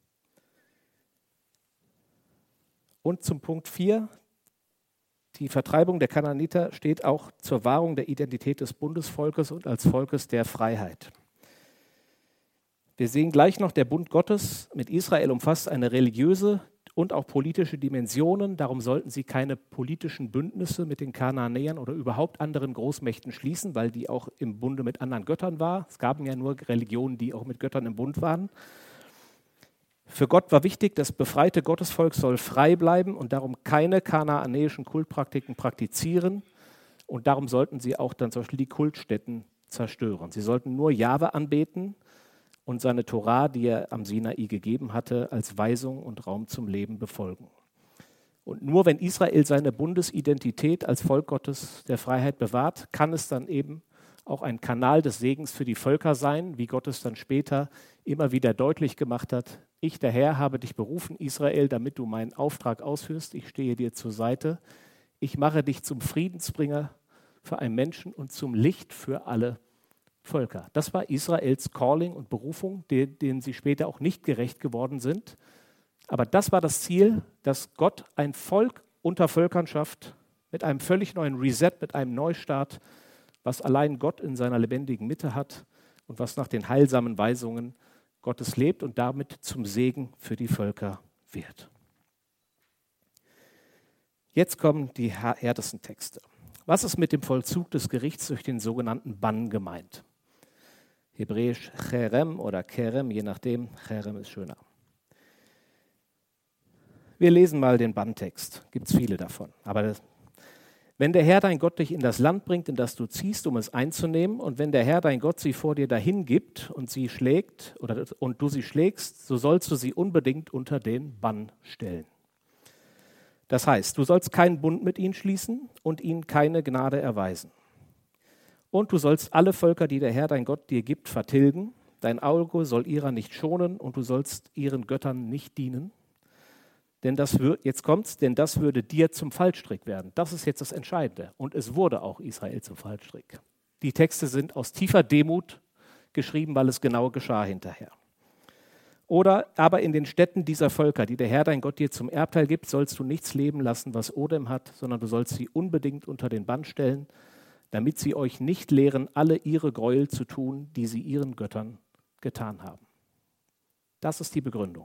Und zum Punkt vier, die Vertreibung der Kanaaniter steht auch zur Wahrung der Identität des Bundesvolkes und als Volkes der Freiheit. Wir sehen gleich noch, der Bund Gottes mit Israel umfasst eine religiöse und auch politische Dimensionen. Darum sollten sie keine politischen Bündnisse mit den Kanaanäern oder überhaupt anderen Großmächten schließen, weil die auch im Bunde mit anderen Göttern war. Es gab ja nur Religionen, die auch mit Göttern im Bund waren. Für Gott war wichtig, das befreite Gottesvolk soll frei bleiben und darum keine kanaanäischen Kultpraktiken praktizieren. Und darum sollten sie auch dann zum Beispiel die Kultstätten zerstören. Sie sollten nur Jahwe anbeten und seine Torah, die er am Sinai gegeben hatte, als Weisung und Raum zum Leben befolgen. Und nur wenn Israel seine Bundesidentität als Volk Gottes der Freiheit bewahrt, kann es dann eben auch ein Kanal des Segens für die Völker sein, wie Gott es dann später immer wieder deutlich gemacht hat. Ich, der Herr, habe dich berufen, Israel, damit du meinen Auftrag ausführst. Ich stehe dir zur Seite. Ich mache dich zum Friedensbringer für einen Menschen und zum Licht für alle Völker. Das war Israels Calling und Berufung, denen sie später auch nicht gerecht geworden sind. Aber das war das Ziel, dass Gott ein Volk unter Völkern schafft, mit einem völlig neuen Reset, mit einem Neustart, was allein Gott in seiner lebendigen Mitte hat und was nach den heilsamen Weisungen Gottes lebt und damit zum Segen für die Völker wird. Jetzt kommen die härtesten Texte. Was ist mit dem Vollzug des Gerichts durch den sogenannten Bann gemeint? Hebräisch Cherem oder Kerem, je nachdem, Cherem ist schöner. Wir lesen mal den Banntext, gibt es viele davon. Aber das, wenn der Herr dein Gott dich in das Land bringt, in das du ziehst, um es einzunehmen, und wenn der Herr dein Gott sie vor dir dahin gibt und sie schlägt oder und du sie schlägst, so sollst du sie unbedingt unter den Bann stellen. Das heißt, du sollst keinen Bund mit ihnen schließen und ihnen keine Gnade erweisen. Und du sollst alle Völker, die der Herr dein Gott dir gibt, vertilgen. Dein Auge soll ihrer nicht schonen und du sollst ihren Göttern nicht dienen. Denn das wird, jetzt kommt's, denn das würde dir zum Fallstrick werden. Das ist jetzt das Entscheidende. Und es wurde auch Israel zum Fallstrick. Die Texte sind aus tiefer Demut geschrieben, weil es genau geschah hinterher. Oder aber in den Städten dieser Völker, die der Herr dein Gott dir zum Erbteil gibt, sollst du nichts leben lassen, was Odem hat, sondern du sollst sie unbedingt unter den Bann stellen, damit sie euch nicht lehren, alle ihre Gräuel zu tun, die sie ihren Göttern getan haben. Das ist die Begründung.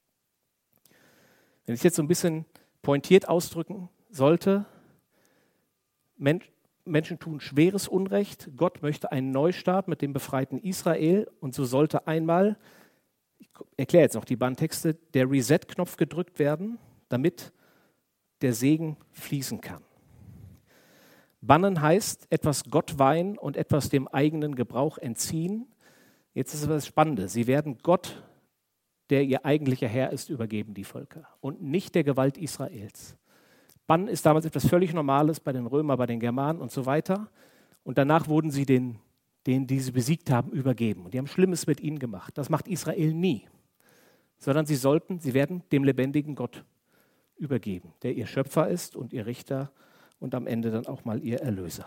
Wenn ich jetzt so ein bisschen pointiert ausdrücken sollte, Mensch, Menschen tun schweres Unrecht, Gott möchte einen Neustart mit dem befreiten Israel und so sollte einmal, ich erkläre jetzt noch die Banntexte, der Reset-Knopf gedrückt werden, damit der Segen fließen kann. Bannen heißt, etwas Gott weihen und etwas dem eigenen Gebrauch entziehen. Jetzt ist aber das Spannende, sie werden Gott, der ihr eigentlicher Herr ist, übergeben, die Völker, und nicht der Gewalt Israels. Bann ist damals etwas völlig Normales bei den Römern, bei den Germanen und so weiter. Und danach wurden sie den, denen, die sie besiegt haben, übergeben. Und die haben Schlimmes mit ihnen gemacht. Das macht Israel nie. Sondern sie sollten, sie werden dem lebendigen Gott übergeben, der ihr Schöpfer ist und ihr Richter und am Ende dann auch mal ihr Erlöser.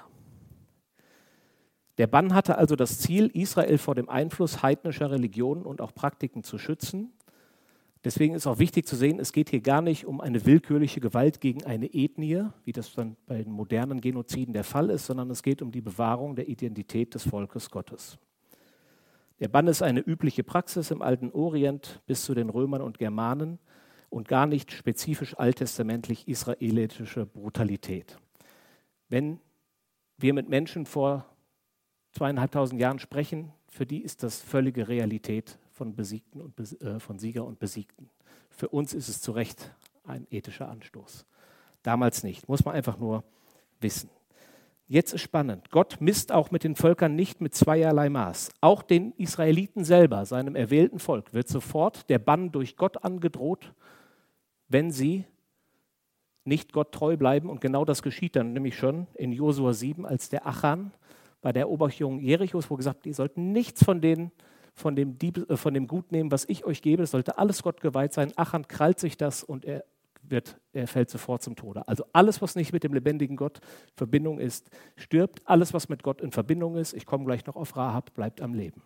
Der Bann hatte also das Ziel, Israel vor dem Einfluss heidnischer Religionen und auch Praktiken zu schützen. Deswegen ist auch wichtig zu sehen, es geht hier gar nicht um eine willkürliche Gewalt gegen eine Ethnie, wie das dann bei den modernen Genoziden der Fall ist, sondern es geht um die Bewahrung der Identität des Volkes Gottes. Der Bann ist eine übliche Praxis im alten Orient bis zu den Römern und Germanen und gar nicht spezifisch alttestamentlich israelitische Brutalität. Wenn wir mit Menschen vor zweieinhalbtausend Jahren sprechen, für die ist das völlige Realität von Besiegten und äh, von Sieger und Besiegten. Für uns ist es zu Recht ein ethischer Anstoß. Damals nicht, muss man einfach nur wissen. Jetzt ist spannend, Gott misst auch mit den Völkern nicht mit zweierlei Maß. Auch den Israeliten selber, seinem erwählten Volk, wird sofort der Bann durch Gott angedroht, wenn sie nicht Gott treu bleiben. Und genau das geschieht dann nämlich schon in Josua sieben, als der Achan bei der Eroberung Jerichos, wo gesagt, ihr sollt nichts von, den, von, dem Dieb, äh, von dem Gut nehmen, was ich euch gebe. Es sollte alles Gott geweiht sein. Achan krallt sich das und er, wird, er fällt sofort zum Tode. Also alles, was nicht mit dem lebendigen Gott in Verbindung ist, stirbt. Alles, was mit Gott in Verbindung ist, ich komme gleich noch auf Rahab, bleibt am Leben.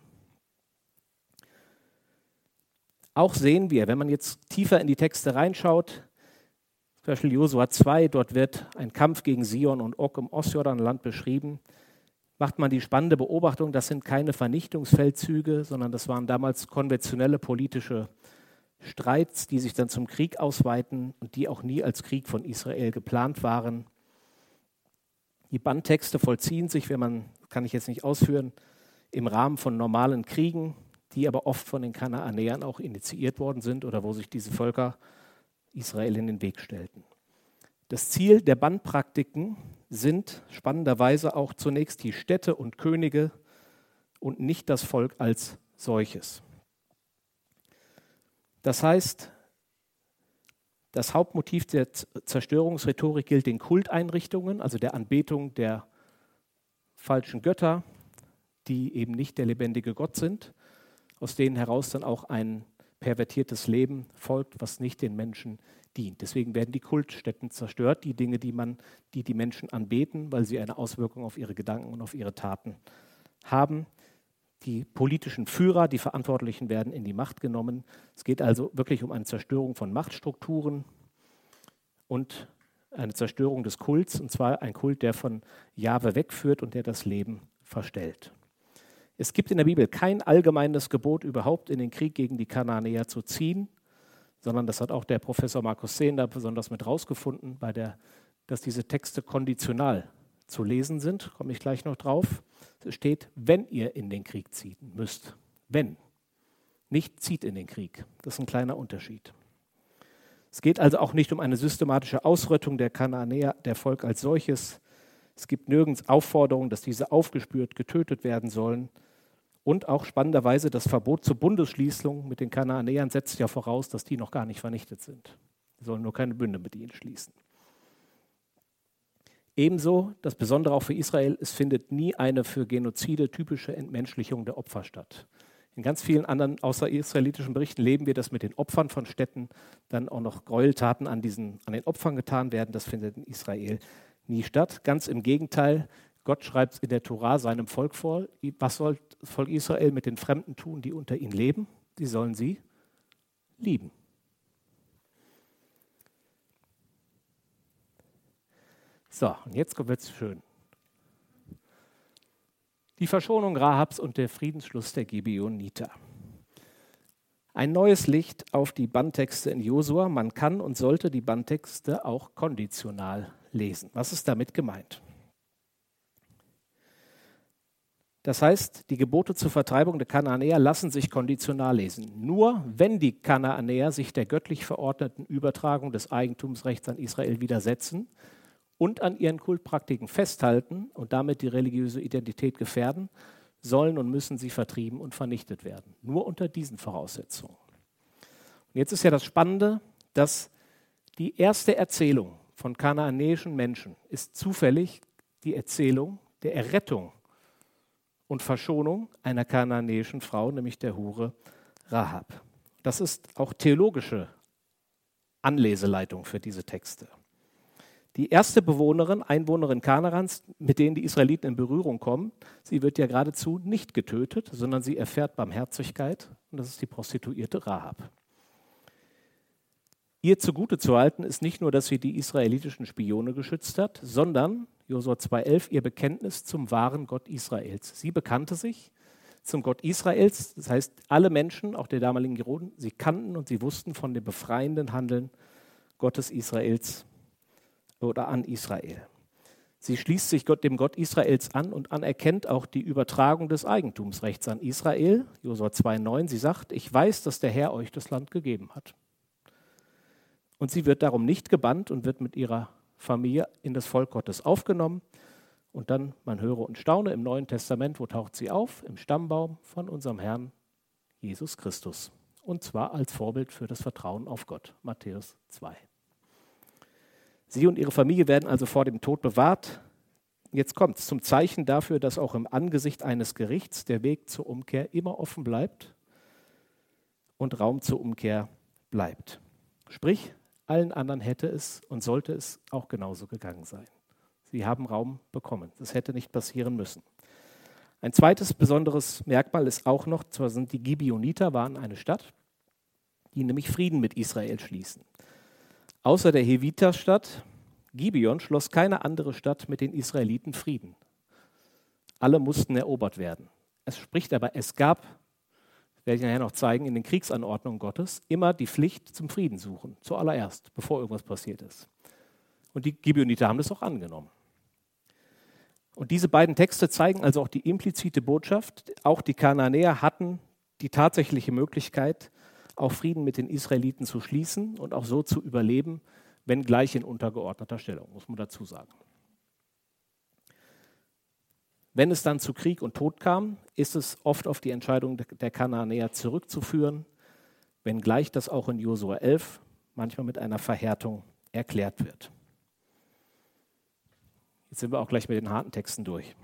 Auch sehen wir, wenn man jetzt tiefer in die Texte reinschaut, zum Beispiel Josua zwei, dort wird ein Kampf gegen Sion und Og im Ostjordanland beschrieben, macht man die spannende Beobachtung, das sind keine Vernichtungsfeldzüge, sondern das waren damals konventionelle politische Streits, die sich dann zum Krieg ausweiten und die auch nie als Krieg von Israel geplant waren. Die Banntexte vollziehen sich, wenn man, kann ich jetzt nicht ausführen, im Rahmen von normalen Kriegen, die aber oft von den Kanaanäern auch initiiert worden sind oder wo sich diese Völker Israel in den Weg stellten. Das Ziel der Bannpraktiken sind spannenderweise auch zunächst die Städte und Könige und nicht das Volk als solches. Das heißt, das Hauptmotiv der Zerstörungsrhetorik gilt den Kulteinrichtungen, also der Anbetung der falschen Götter, die eben nicht der lebendige Gott sind, aus denen heraus dann auch ein pervertiertes Leben folgt, was nicht den Menschen dient. Deswegen werden die Kultstätten zerstört, die Dinge, die man, die die Menschen anbeten, weil sie eine Auswirkung auf ihre Gedanken und auf ihre Taten haben. Die politischen Führer, die Verantwortlichen werden in die Macht genommen. Es geht also wirklich um eine Zerstörung von Machtstrukturen und eine Zerstörung des Kults, und zwar ein Kult, der von Jahwe wegführt und der das Leben verstellt. Es gibt in der Bibel kein allgemeines Gebot, überhaupt in den Krieg gegen die Kanaanäer zu ziehen, sondern das hat auch der Professor Markus Sehender besonders mit rausgefunden, bei der, dass diese Texte konditional zu lesen sind, komme ich gleich noch drauf. Es steht, wenn ihr in den Krieg ziehen müsst. Wenn. Nicht zieht in den Krieg. Das ist ein kleiner Unterschied. Es geht also auch nicht um eine systematische Ausrottung der Kanaanäer, der Volk als solches. Es gibt nirgends Aufforderungen, dass diese aufgespürt, getötet werden sollen. Und auch spannenderweise das Verbot zur Bundesschließung mit den Kanaanäern setzt ja voraus, dass die noch gar nicht vernichtet sind. Sie sollen nur keine Bünde mit ihnen schließen. Ebenso, das Besondere auch für Israel, es findet nie eine für Genozide typische Entmenschlichung der Opfer statt. In ganz vielen anderen außerisraelitischen Berichten leben wir, dass mit den Opfern von Städten dann auch noch Gräueltaten an, diesen, an den Opfern getan werden. Das findet in Israel nie statt. Ganz im Gegenteil, Gott schreibt es in der Tora seinem Volk vor. Was soll das Volk Israel mit den Fremden tun, die unter ihnen leben? Sie sollen sie lieben. So, und jetzt wird es schön. Die Verschonung Rahabs und der Friedensschluss der Gibeoniter. Ein neues Licht auf die Bandtexte in Josua. Man kann und sollte die Bandtexte auch konditional lesen. Was ist damit gemeint? Das heißt, die Gebote zur Vertreibung der Kanaanäer lassen sich konditional lesen. Nur wenn die Kanaanäer sich der göttlich verordneten Übertragung des Eigentumsrechts an Israel widersetzen und an ihren Kultpraktiken festhalten und damit die religiöse Identität gefährden, sollen und müssen sie vertrieben und vernichtet werden. Nur unter diesen Voraussetzungen. Und jetzt ist ja das Spannende, dass die erste Erzählung von kanaanäischen Menschen ist zufällig die Erzählung der Errettung und Verschonung einer kanaanäischen Frau, nämlich der Hure Rahab. Das ist auch theologische Anleseleitung für diese Texte. Die erste Bewohnerin, Einwohnerin Kanaans, mit denen die Israeliten in Berührung kommen, sie wird ja geradezu nicht getötet, sondern sie erfährt Barmherzigkeit, und das ist die Prostituierte Rahab. Ihr zugute zu halten ist nicht nur, dass sie die israelitischen Spione geschützt hat, sondern, Josua zwei elf, ihr Bekenntnis zum wahren Gott Israels. Sie bekannte sich zum Gott Israels, das heißt, alle Menschen, auch der damaligen Juden, sie kannten und sie wussten von dem befreienden Handeln Gottes Israels oder an Israel. Sie schließt sich Gott, dem Gott Israels an und anerkennt auch die Übertragung des Eigentumsrechts an Israel. Josua zwei neun, sie sagt, ich weiß, dass der Herr euch das Land gegeben hat. Und sie wird darum nicht gebannt und wird mit ihrer Familie in das Volk Gottes aufgenommen. Und dann, man höre und staune, im Neuen Testament, wo taucht sie auf? Im Stammbaum von unserem Herrn Jesus Christus. Und zwar als Vorbild für das Vertrauen auf Gott. Matthäus zwei. Sie und ihre Familie werden also vor dem Tod bewahrt. Jetzt kommt es zum Zeichen dafür, dass auch im Angesicht eines Gerichts der Weg zur Umkehr immer offen bleibt und Raum zur Umkehr bleibt. Sprich, allen anderen hätte es und sollte es auch genauso gegangen sein. Sie haben Raum bekommen. Das hätte nicht passieren müssen. Ein zweites besonderes Merkmal ist auch noch, zwar sind die Gibeoniter, waren eine Stadt, die nämlich Frieden mit Israel schließen. Außer der Heviter-Stadt Gibeon schloss keine andere Stadt mit den Israeliten Frieden. Alle mussten erobert werden. Es spricht aber, es gab, werde ich nachher noch zeigen, in den Kriegsanordnungen Gottes immer die Pflicht zum Frieden suchen, zuallererst, bevor irgendwas passiert ist. Und die Gibeoniter haben das auch angenommen. Und diese beiden Texte zeigen also auch die implizite Botschaft, auch die Kanaanäer hatten die tatsächliche Möglichkeit, auch Frieden mit den Israeliten zu schließen und auch so zu überleben, wenngleich in untergeordneter Stellung, muss man dazu sagen. Wenn es dann zu Krieg und Tod kam, ist es oft auf die Entscheidung der Kanaanäer zurückzuführen, wenngleich das auch in Josua elf manchmal mit einer Verhärtung erklärt wird. Jetzt sind wir auch gleich mit den harten Texten durch.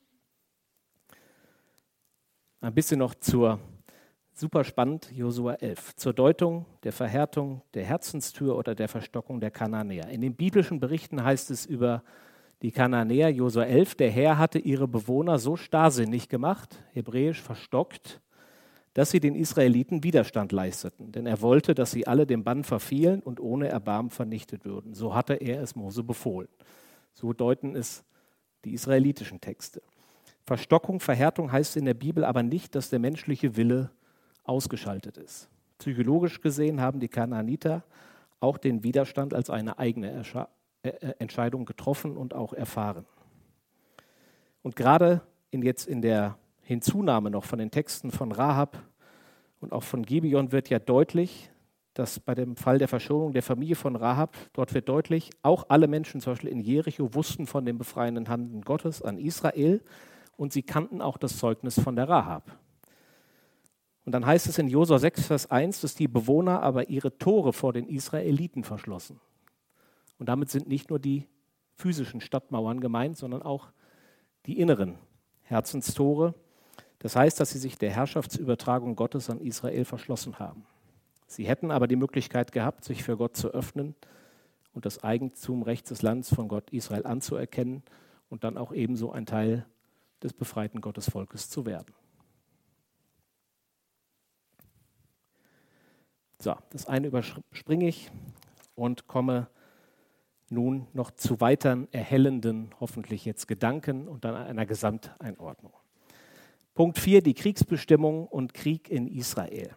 Ein bisschen noch zur Super spannend, Josua elf, zur Deutung der Verhärtung der Herzenstür oder der Verstockung der Kanaanäer. In den biblischen Berichten heißt es über die Kanaanäer, Josua elf, der Herr hatte ihre Bewohner so starrsinnig gemacht, hebräisch verstockt, dass sie den Israeliten Widerstand leisteten. Denn er wollte, dass sie alle dem Bann verfielen und ohne Erbarmen vernichtet würden. So hatte er es Mose befohlen. So deuten es die israelitischen Texte. Verstockung, Verhärtung heißt in der Bibel aber nicht, dass der menschliche Wille ausgeschaltet ist. Psychologisch gesehen haben die Kanaaniter auch den Widerstand als eine eigene Erscha- äh, Entscheidung getroffen und auch erfahren. Und gerade in jetzt in der Hinzunahme noch von den Texten von Rahab und auch von Gibeon wird ja deutlich, dass bei dem Fall der Verschonung der Familie von Rahab, dort wird deutlich, auch alle Menschen zum Beispiel in Jericho wussten von dem befreienden Handeln Gottes an Israel und sie kannten auch das Zeugnis von der Rahab. Und dann heißt es in Josua sechs, Vers eins, dass die Bewohner aber ihre Tore vor den Israeliten verschlossen. Und damit sind nicht nur die physischen Stadtmauern gemeint, sondern auch die inneren Herzenstore. Das heißt, dass sie sich der Herrschaftsübertragung Gottes an Israel verschlossen haben. Sie hätten aber die Möglichkeit gehabt, sich für Gott zu öffnen und das Eigentumrecht des Landes von Gott Israel anzuerkennen und dann auch ebenso ein Teil des befreiten Gottesvolkes zu werden. So, das eine überspringe ich und komme nun noch zu weiteren erhellenden, hoffentlich jetzt Gedanken und dann einer Gesamteinordnung. Punkt vier, die Kriegsbestimmung und Krieg in Israel.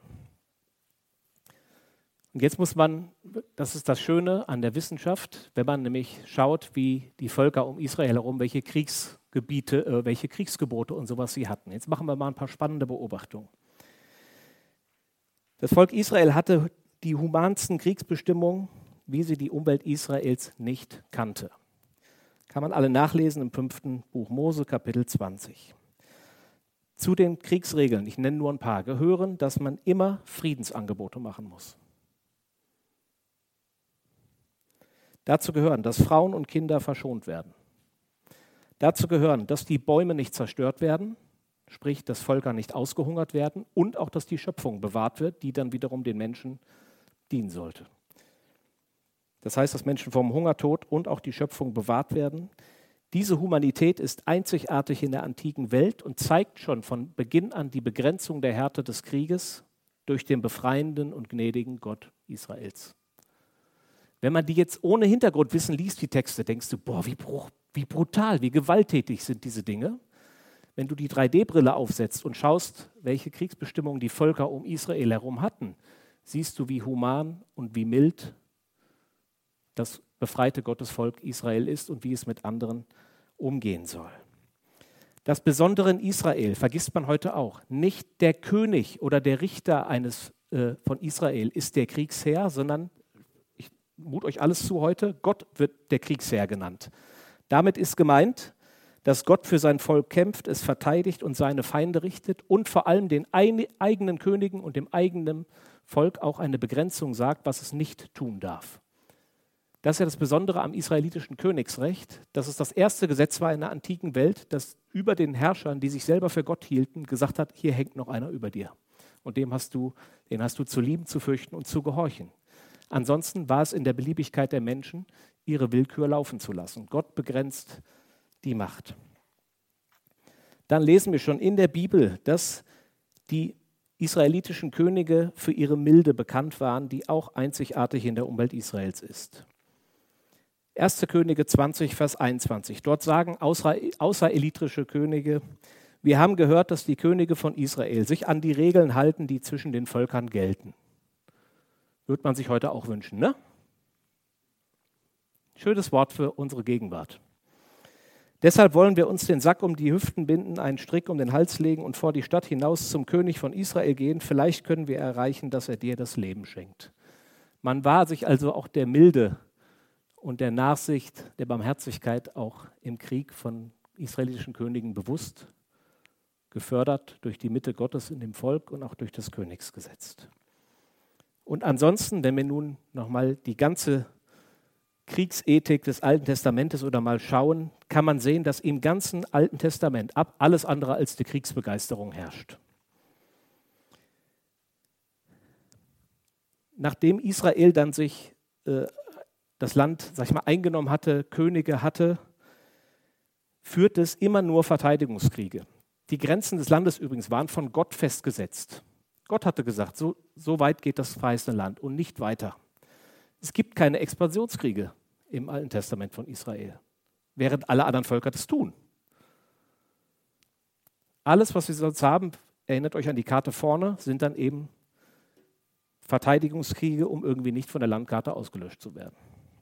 Und jetzt muss man, das ist das Schöne an der Wissenschaft, wenn man nämlich schaut, wie die Völker um Israel herum, welche Kriegsgebiete, äh, welche Kriegsgebote und sowas sie hatten. Jetzt machen wir mal ein paar spannende Beobachtungen. Das Volk Israel hatte die humansten Kriegsbestimmungen, wie sie die Umwelt Israels nicht kannte. Kann man alle nachlesen im fünften Buch Mose, Kapitel zwanzig. Zu den Kriegsregeln, ich nenne nur ein paar, gehören, dass man immer Friedensangebote machen muss. Dazu gehören, dass Frauen und Kinder verschont werden. Dazu gehören, dass die Bäume nicht zerstört werden, sprich, dass Völker nicht ausgehungert werden und auch, dass die Schöpfung bewahrt wird, die dann wiederum den Menschen dienen sollte. Das heißt, dass Menschen vom Hungertod und auch die Schöpfung bewahrt werden. Diese Humanität ist einzigartig in der antiken Welt und zeigt schon von Beginn an die Begrenzung der Härte des Krieges durch den befreienden und gnädigen Gott Israels. Wenn man die jetzt ohne Hintergrundwissen liest, die Texte, denkst du, boah, wie, wie brutal, wie gewalttätig sind diese Dinge. Wenn du die drei D Brille aufsetzt und schaust, welche Kriegsbestimmungen die Völker um Israel herum hatten, siehst du, wie human und wie mild das befreite Gottesvolk Israel ist und wie es mit anderen umgehen soll. Das Besondere in Israel vergisst man heute auch. Nicht der König oder der Richter eines äh, von Israel ist der Kriegsherr, sondern, ich mut euch alles zu heute, Gott wird der Kriegsherr genannt. Damit ist gemeint, dass Gott für sein Volk kämpft, es verteidigt und seine Feinde richtet und vor allem den eigenen Königen und dem eigenen Volk auch eine Begrenzung sagt, was es nicht tun darf. Das ist ja das Besondere am israelitischen Königsrecht, dass es das erste Gesetz war in der antiken Welt, das über den Herrschern, die sich selber für Gott hielten, gesagt hat, hier hängt noch einer über dir. Und dem hast du, den hast du zu lieben, zu fürchten und zu gehorchen. Ansonsten war es in der Beliebigkeit der Menschen, ihre Willkür laufen zu lassen. Gott begrenzt die Macht. Dann lesen wir schon in der Bibel, dass die israelitischen Könige für ihre Milde bekannt waren, die auch einzigartig in der Umwelt Israels ist. erste Könige zwanzig, Vers einundzwanzig. Dort sagen außerelitische Könige, wir haben gehört, dass die Könige von Israel sich an die Regeln halten, die zwischen den Völkern gelten. Würde man sich heute auch wünschen, ne? Schönes Wort für unsere Gegenwart. Deshalb wollen wir uns den Sack um die Hüften binden, einen Strick um den Hals legen und vor die Stadt hinaus zum König von Israel gehen. Vielleicht können wir erreichen, dass er dir das Leben schenkt. Man war sich also auch der Milde und der Nachsicht, der Barmherzigkeit auch im Krieg von israelitischen Königen bewusst, gefördert durch die Mitte Gottes in dem Volk und auch durch das Königsgesetz. Und ansonsten, wenn wir nun nochmal die ganze Kriegsethik des Alten Testamentes oder mal schauen, kann man sehen, dass im ganzen Alten Testament ab alles andere als die Kriegsbegeisterung herrscht. Nachdem Israel dann sich äh, das Land, sag ich mal, eingenommen hatte, Könige hatte, führt es immer nur Verteidigungskriege. Die Grenzen des Landes übrigens waren von Gott festgesetzt. Gott hatte gesagt, so, so weit geht das verheißene Land und nicht weiter. Es gibt keine Expansionskriege im Alten Testament von Israel, während alle anderen Völker das tun. Alles, was wir sonst haben, erinnert euch an die Karte vorne, sind dann eben Verteidigungskriege, um irgendwie nicht von der Landkarte ausgelöscht zu werden.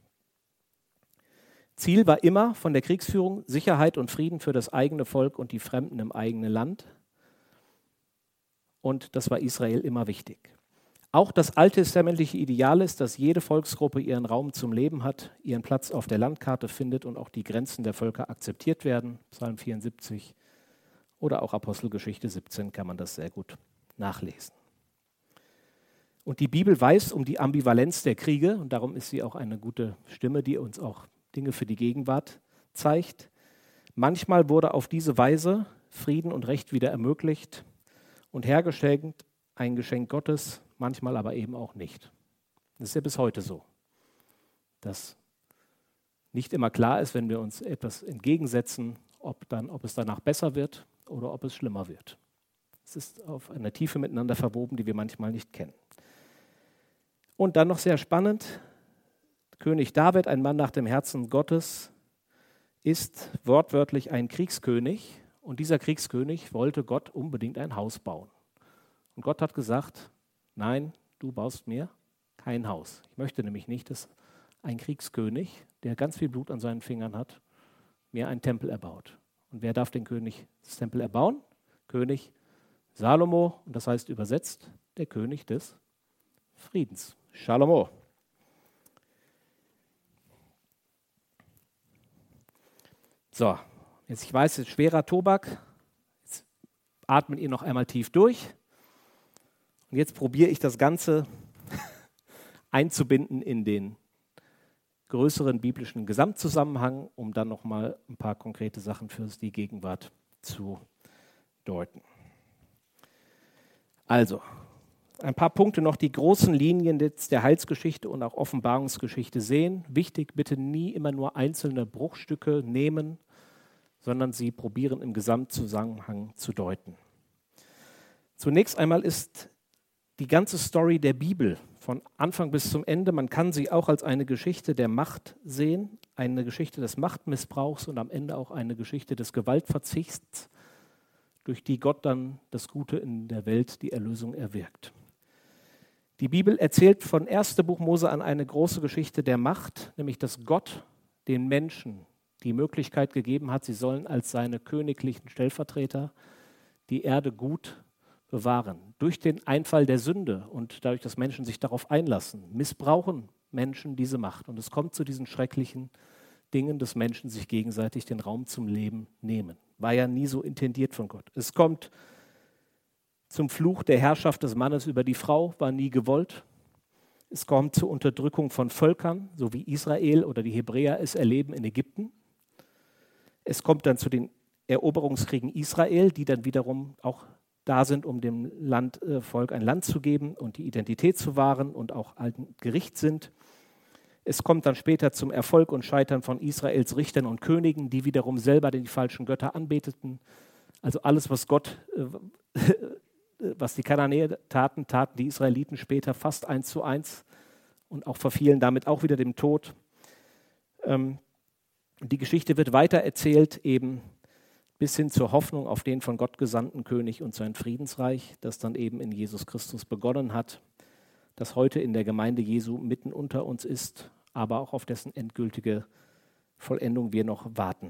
Ziel war immer von der Kriegsführung Sicherheit und Frieden für das eigene Volk und die Fremden im eigenen Land. Und das war Israel immer wichtig. Auch das alttestamentliche Ideal ist, dass jede Volksgruppe ihren Raum zum Leben hat, ihren Platz auf der Landkarte findet und auch die Grenzen der Völker akzeptiert werden. Psalm vierundsiebzig oder auch Apostelgeschichte siebzehn kann man das sehr gut nachlesen. Und die Bibel weiß um die Ambivalenz der Kriege und darum ist sie auch eine gute Stimme, die uns auch Dinge für die Gegenwart zeigt. Manchmal wurde auf diese Weise Frieden und Recht wieder ermöglicht und hergestellt, ein Geschenk Gottes, manchmal aber eben auch nicht. Das ist ja bis heute so, dass nicht immer klar ist, wenn wir uns etwas entgegensetzen, ob, dann, ob es danach besser wird oder ob es schlimmer wird. Es ist auf einer Tiefe miteinander verwoben, die wir manchmal nicht kennen. Und dann noch sehr spannend, König David, ein Mann nach dem Herzen Gottes, ist wortwörtlich ein Kriegskönig und dieser Kriegskönig wollte Gott unbedingt ein Haus bauen. Und Gott hat gesagt, nein, du baust mir kein Haus. Ich möchte nämlich nicht, dass ein Kriegskönig, der ganz viel Blut an seinen Fingern hat, mir einen Tempel erbaut. Und wer darf den König das Tempel erbauen? König Salomo, und das heißt übersetzt, der König des Friedens. Shalomo. So, jetzt ich weiß, es ist schwerer Tobak. Jetzt atmet ihr noch einmal tief durch. Und jetzt probiere ich das Ganze einzubinden in den größeren biblischen Gesamtzusammenhang, um dann nochmal ein paar konkrete Sachen für die Gegenwart zu deuten. Also, ein paar Punkte noch, die großen Linien der Heilsgeschichte und auch Offenbarungsgeschichte sehen. Wichtig, bitte nie immer nur einzelne Bruchstücke nehmen, sondern sie probieren im Gesamtzusammenhang zu deuten. Zunächst einmal ist die ganze Story der Bibel von Anfang bis zum Ende, man kann sie auch als eine Geschichte der Macht sehen, eine Geschichte des Machtmissbrauchs und am Ende auch eine Geschichte des Gewaltverzichts, durch die Gott dann das Gute in der Welt, die Erlösung erwirkt. Die Bibel erzählt von ersten Buch Mose an eine große Geschichte der Macht, nämlich dass Gott den Menschen die Möglichkeit gegeben hat, sie sollen als seine königlichen Stellvertreter die Erde gut bewahren. Durch den Einfall der Sünde und dadurch, dass Menschen sich darauf einlassen, missbrauchen Menschen diese Macht. Und es kommt zu diesen schrecklichen Dingen, dass Menschen sich gegenseitig den Raum zum Leben nehmen. War ja nie so intendiert von Gott. Es kommt zum Fluch der Herrschaft des Mannes über die Frau, war nie gewollt. Es kommt zur Unterdrückung von Völkern, so wie Israel oder die Hebräer es erleben in Ägypten. Es kommt dann zu den Eroberungskriegen Israel, die dann wiederum auch da sind, um dem Land, äh, Volk ein Land zu geben und die Identität zu wahren und auch ein Gericht sind. Es kommt dann später zum Erfolg und Scheitern von Israels Richtern und Königen, die wiederum selber die falschen Götter anbeteten. Also alles, was Gott, äh, was die Kananäer taten, taten die Israeliten später fast eins zu eins und auch verfielen damit auch wieder dem Tod. Ähm, die Geschichte wird weiter erzählt, eben bis hin zur Hoffnung auf den von Gott gesandten König und sein Friedensreich, das dann eben in Jesus Christus begonnen hat, das heute in der Gemeinde Jesu mitten unter uns ist, aber auch auf dessen endgültige Vollendung wir noch warten.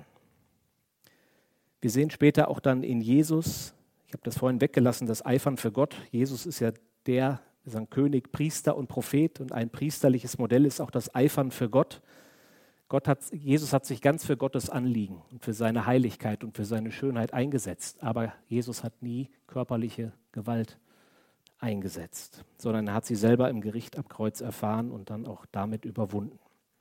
Wir sehen später auch dann in Jesus, ich habe das vorhin weggelassen, das Eifern für Gott. Jesus ist ja der, wir sagen König, Priester und Prophet und ein priesterliches Modell ist auch das Eifern für Gott. Gott hat, Jesus hat sich ganz für Gottes Anliegen und für seine Heiligkeit und für seine Schönheit eingesetzt. Aber Jesus hat nie körperliche Gewalt eingesetzt, sondern er hat sie selber im Gericht am Kreuz erfahren und dann auch damit überwunden.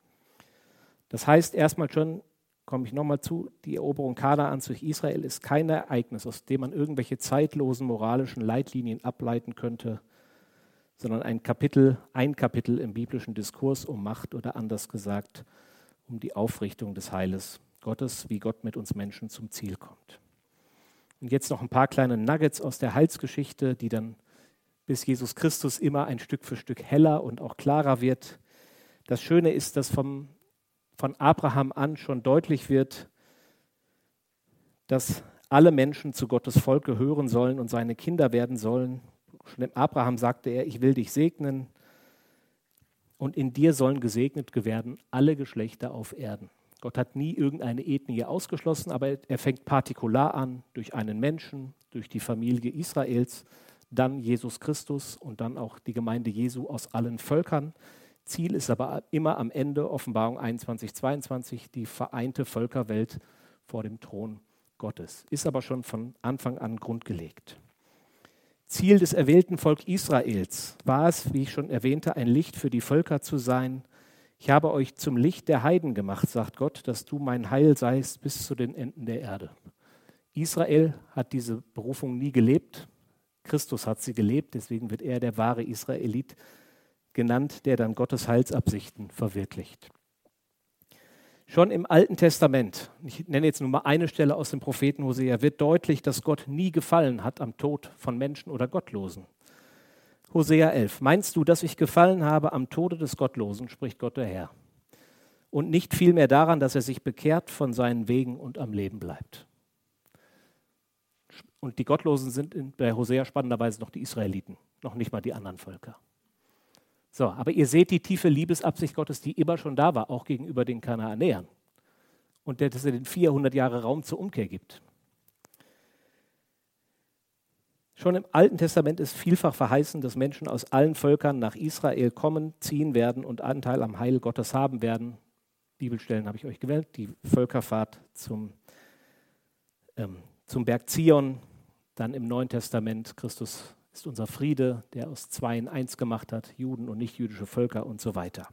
Das heißt erstmal schon, komme ich nochmal zu, die Eroberung Kanaans durch Israel ist kein Ereignis, aus dem man irgendwelche zeitlosen moralischen Leitlinien ableiten könnte, sondern ein Kapitel, ein Kapitel im biblischen Diskurs um Macht oder anders gesagt, um die Aufrichtung des Heiles Gottes, wie Gott mit uns Menschen zum Ziel kommt. Und jetzt noch ein paar kleine Nuggets aus der Heilsgeschichte, die dann bis Jesus Christus immer ein Stück für Stück heller und auch klarer wird. Das Schöne ist, dass vom, von Abraham an schon deutlich wird, dass alle Menschen zu Gottes Volk gehören sollen und seine Kinder werden sollen. Schon im Abraham sagte er, ich will dich segnen. Und in dir sollen gesegnet werden alle Geschlechter auf Erden. Gott hat nie irgendeine Ethnie ausgeschlossen, aber er fängt partikular an, durch einen Menschen, durch die Familie Israels, dann Jesus Christus und dann auch die Gemeinde Jesu aus allen Völkern. Ziel ist aber immer am Ende, Offenbarung einundzwanzig, zweiundzwanzig, die vereinte Völkerwelt vor dem Thron Gottes. Ist aber schon von Anfang an grundgelegt. Ziel des erwählten Volk Israels war es, wie ich schon erwähnte, ein Licht für die Völker zu sein. Ich habe euch zum Licht der Heiden gemacht, sagt Gott, dass du mein Heil seist bis zu den Enden der Erde. Israel hat diese Berufung nie gelebt. Christus hat sie gelebt, deswegen wird er der wahre Israelit genannt, der dann Gottes Heilsabsichten verwirklicht. Schon im Alten Testament, ich nenne jetzt nur mal eine Stelle aus dem Propheten Hosea, wird deutlich, dass Gott nie gefallen hat am Tod von Menschen oder Gottlosen. Hosea elf. Meinst du, dass ich gefallen habe am Tode des Gottlosen, spricht Gott der Herr, und nicht vielmehr daran, dass er sich bekehrt von seinen Wegen und am Leben bleibt? Und die Gottlosen sind in, bei Hosea spannenderweise noch die Israeliten, noch nicht mal die anderen Völker. So, aber ihr seht die tiefe Liebesabsicht Gottes, die immer schon da war, auch gegenüber den Kanaanäern. Und dass es den vierhundert Jahre Raum zur Umkehr gibt. Schon im Alten Testament ist vielfach verheißen, dass Menschen aus allen Völkern nach Israel kommen, ziehen werden und Anteil am Heil Gottes haben werden. Bibelstellen habe ich euch gewählt. Die Völkerfahrt zum, ähm, zum Berg Zion, dann im Neuen Testament Christus ist unser Friede, der aus Zweien eins gemacht hat, Juden und nichtjüdische Völker und so weiter.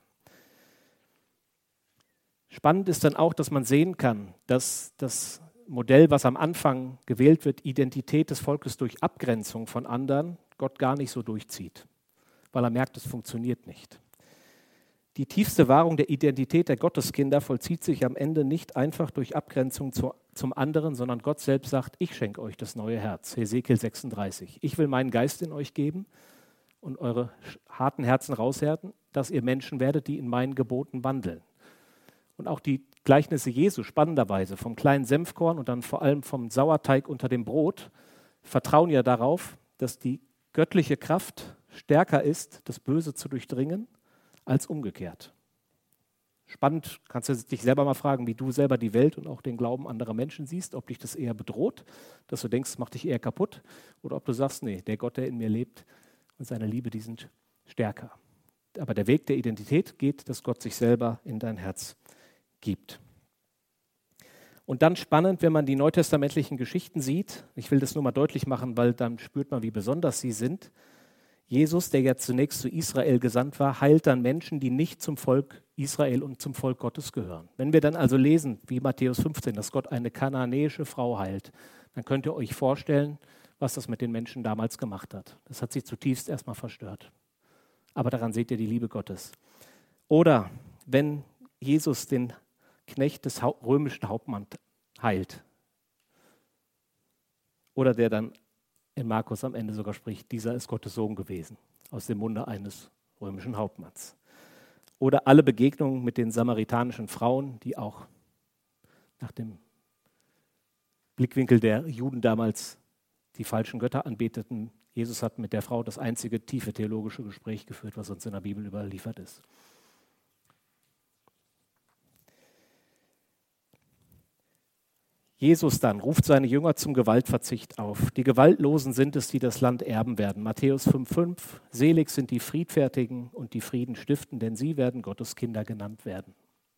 Spannend ist dann auch, dass man sehen kann, dass das Modell, was am Anfang gewählt wird, Identität des Volkes durch Abgrenzung von anderen, Gott gar nicht so durchzieht, weil er merkt, es funktioniert nicht. Die tiefste Wahrung der Identität der Gotteskinder vollzieht sich am Ende nicht einfach durch Abgrenzung zu, zum anderen, sondern Gott selbst sagt, ich schenke euch das neue Herz. Hesekiel sechsunddreißig. Ich will meinen Geist in euch geben und eure harten Herzen raushärten, dass ihr Menschen werdet, die in meinen Geboten wandeln. Und auch die Gleichnisse Jesu, spannenderweise, vom kleinen Senfkorn und dann vor allem vom Sauerteig unter dem Brot, vertrauen ja darauf, dass die göttliche Kraft stärker ist, das Böse zu durchdringen, als umgekehrt. Spannend, kannst du dich selber mal fragen, wie du selber die Welt und auch den Glauben anderer Menschen siehst, ob dich das eher bedroht, dass du denkst, es macht dich eher kaputt, oder ob du sagst, nee, der Gott, der in mir lebt und seine Liebe, die sind stärker. Aber der Weg der Identität geht, dass Gott sich selber in dein Herz gibt. Und dann spannend, wenn man die neutestamentlichen Geschichten sieht, ich will das nur mal deutlich machen, weil dann spürt man, wie besonders sie sind. Jesus, der ja zunächst zu Israel gesandt war, heilt dann Menschen, die nicht zum Volk Israel und zum Volk Gottes gehören. Wenn wir dann also lesen, wie Matthäus fünfzehn, dass Gott eine kananäische Frau heilt, dann könnt ihr euch vorstellen, was das mit den Menschen damals gemacht hat. Das hat sie zutiefst erstmal verstört. Aber daran seht ihr die Liebe Gottes. Oder wenn Jesus den Knecht des römischen Hauptmanns heilt. Oder der dann in Markus am Ende sogar spricht, dieser ist Gottes Sohn gewesen, aus dem Munde eines römischen Hauptmanns. Oder alle Begegnungen mit den samaritanischen Frauen, die auch nach dem Blickwinkel der Juden damals die falschen Götter anbeteten. Jesus hat mit der Frau das einzige tiefe theologische Gespräch geführt, was uns in der Bibel überliefert ist. Jesus dann ruft seine Jünger zum Gewaltverzicht auf. Die Gewaltlosen sind es, die das Land erben werden. Matthäus fünf fünf. Selig sind die Friedfertigen und die Frieden stiften, denn sie werden Gottes Kinder genannt werden.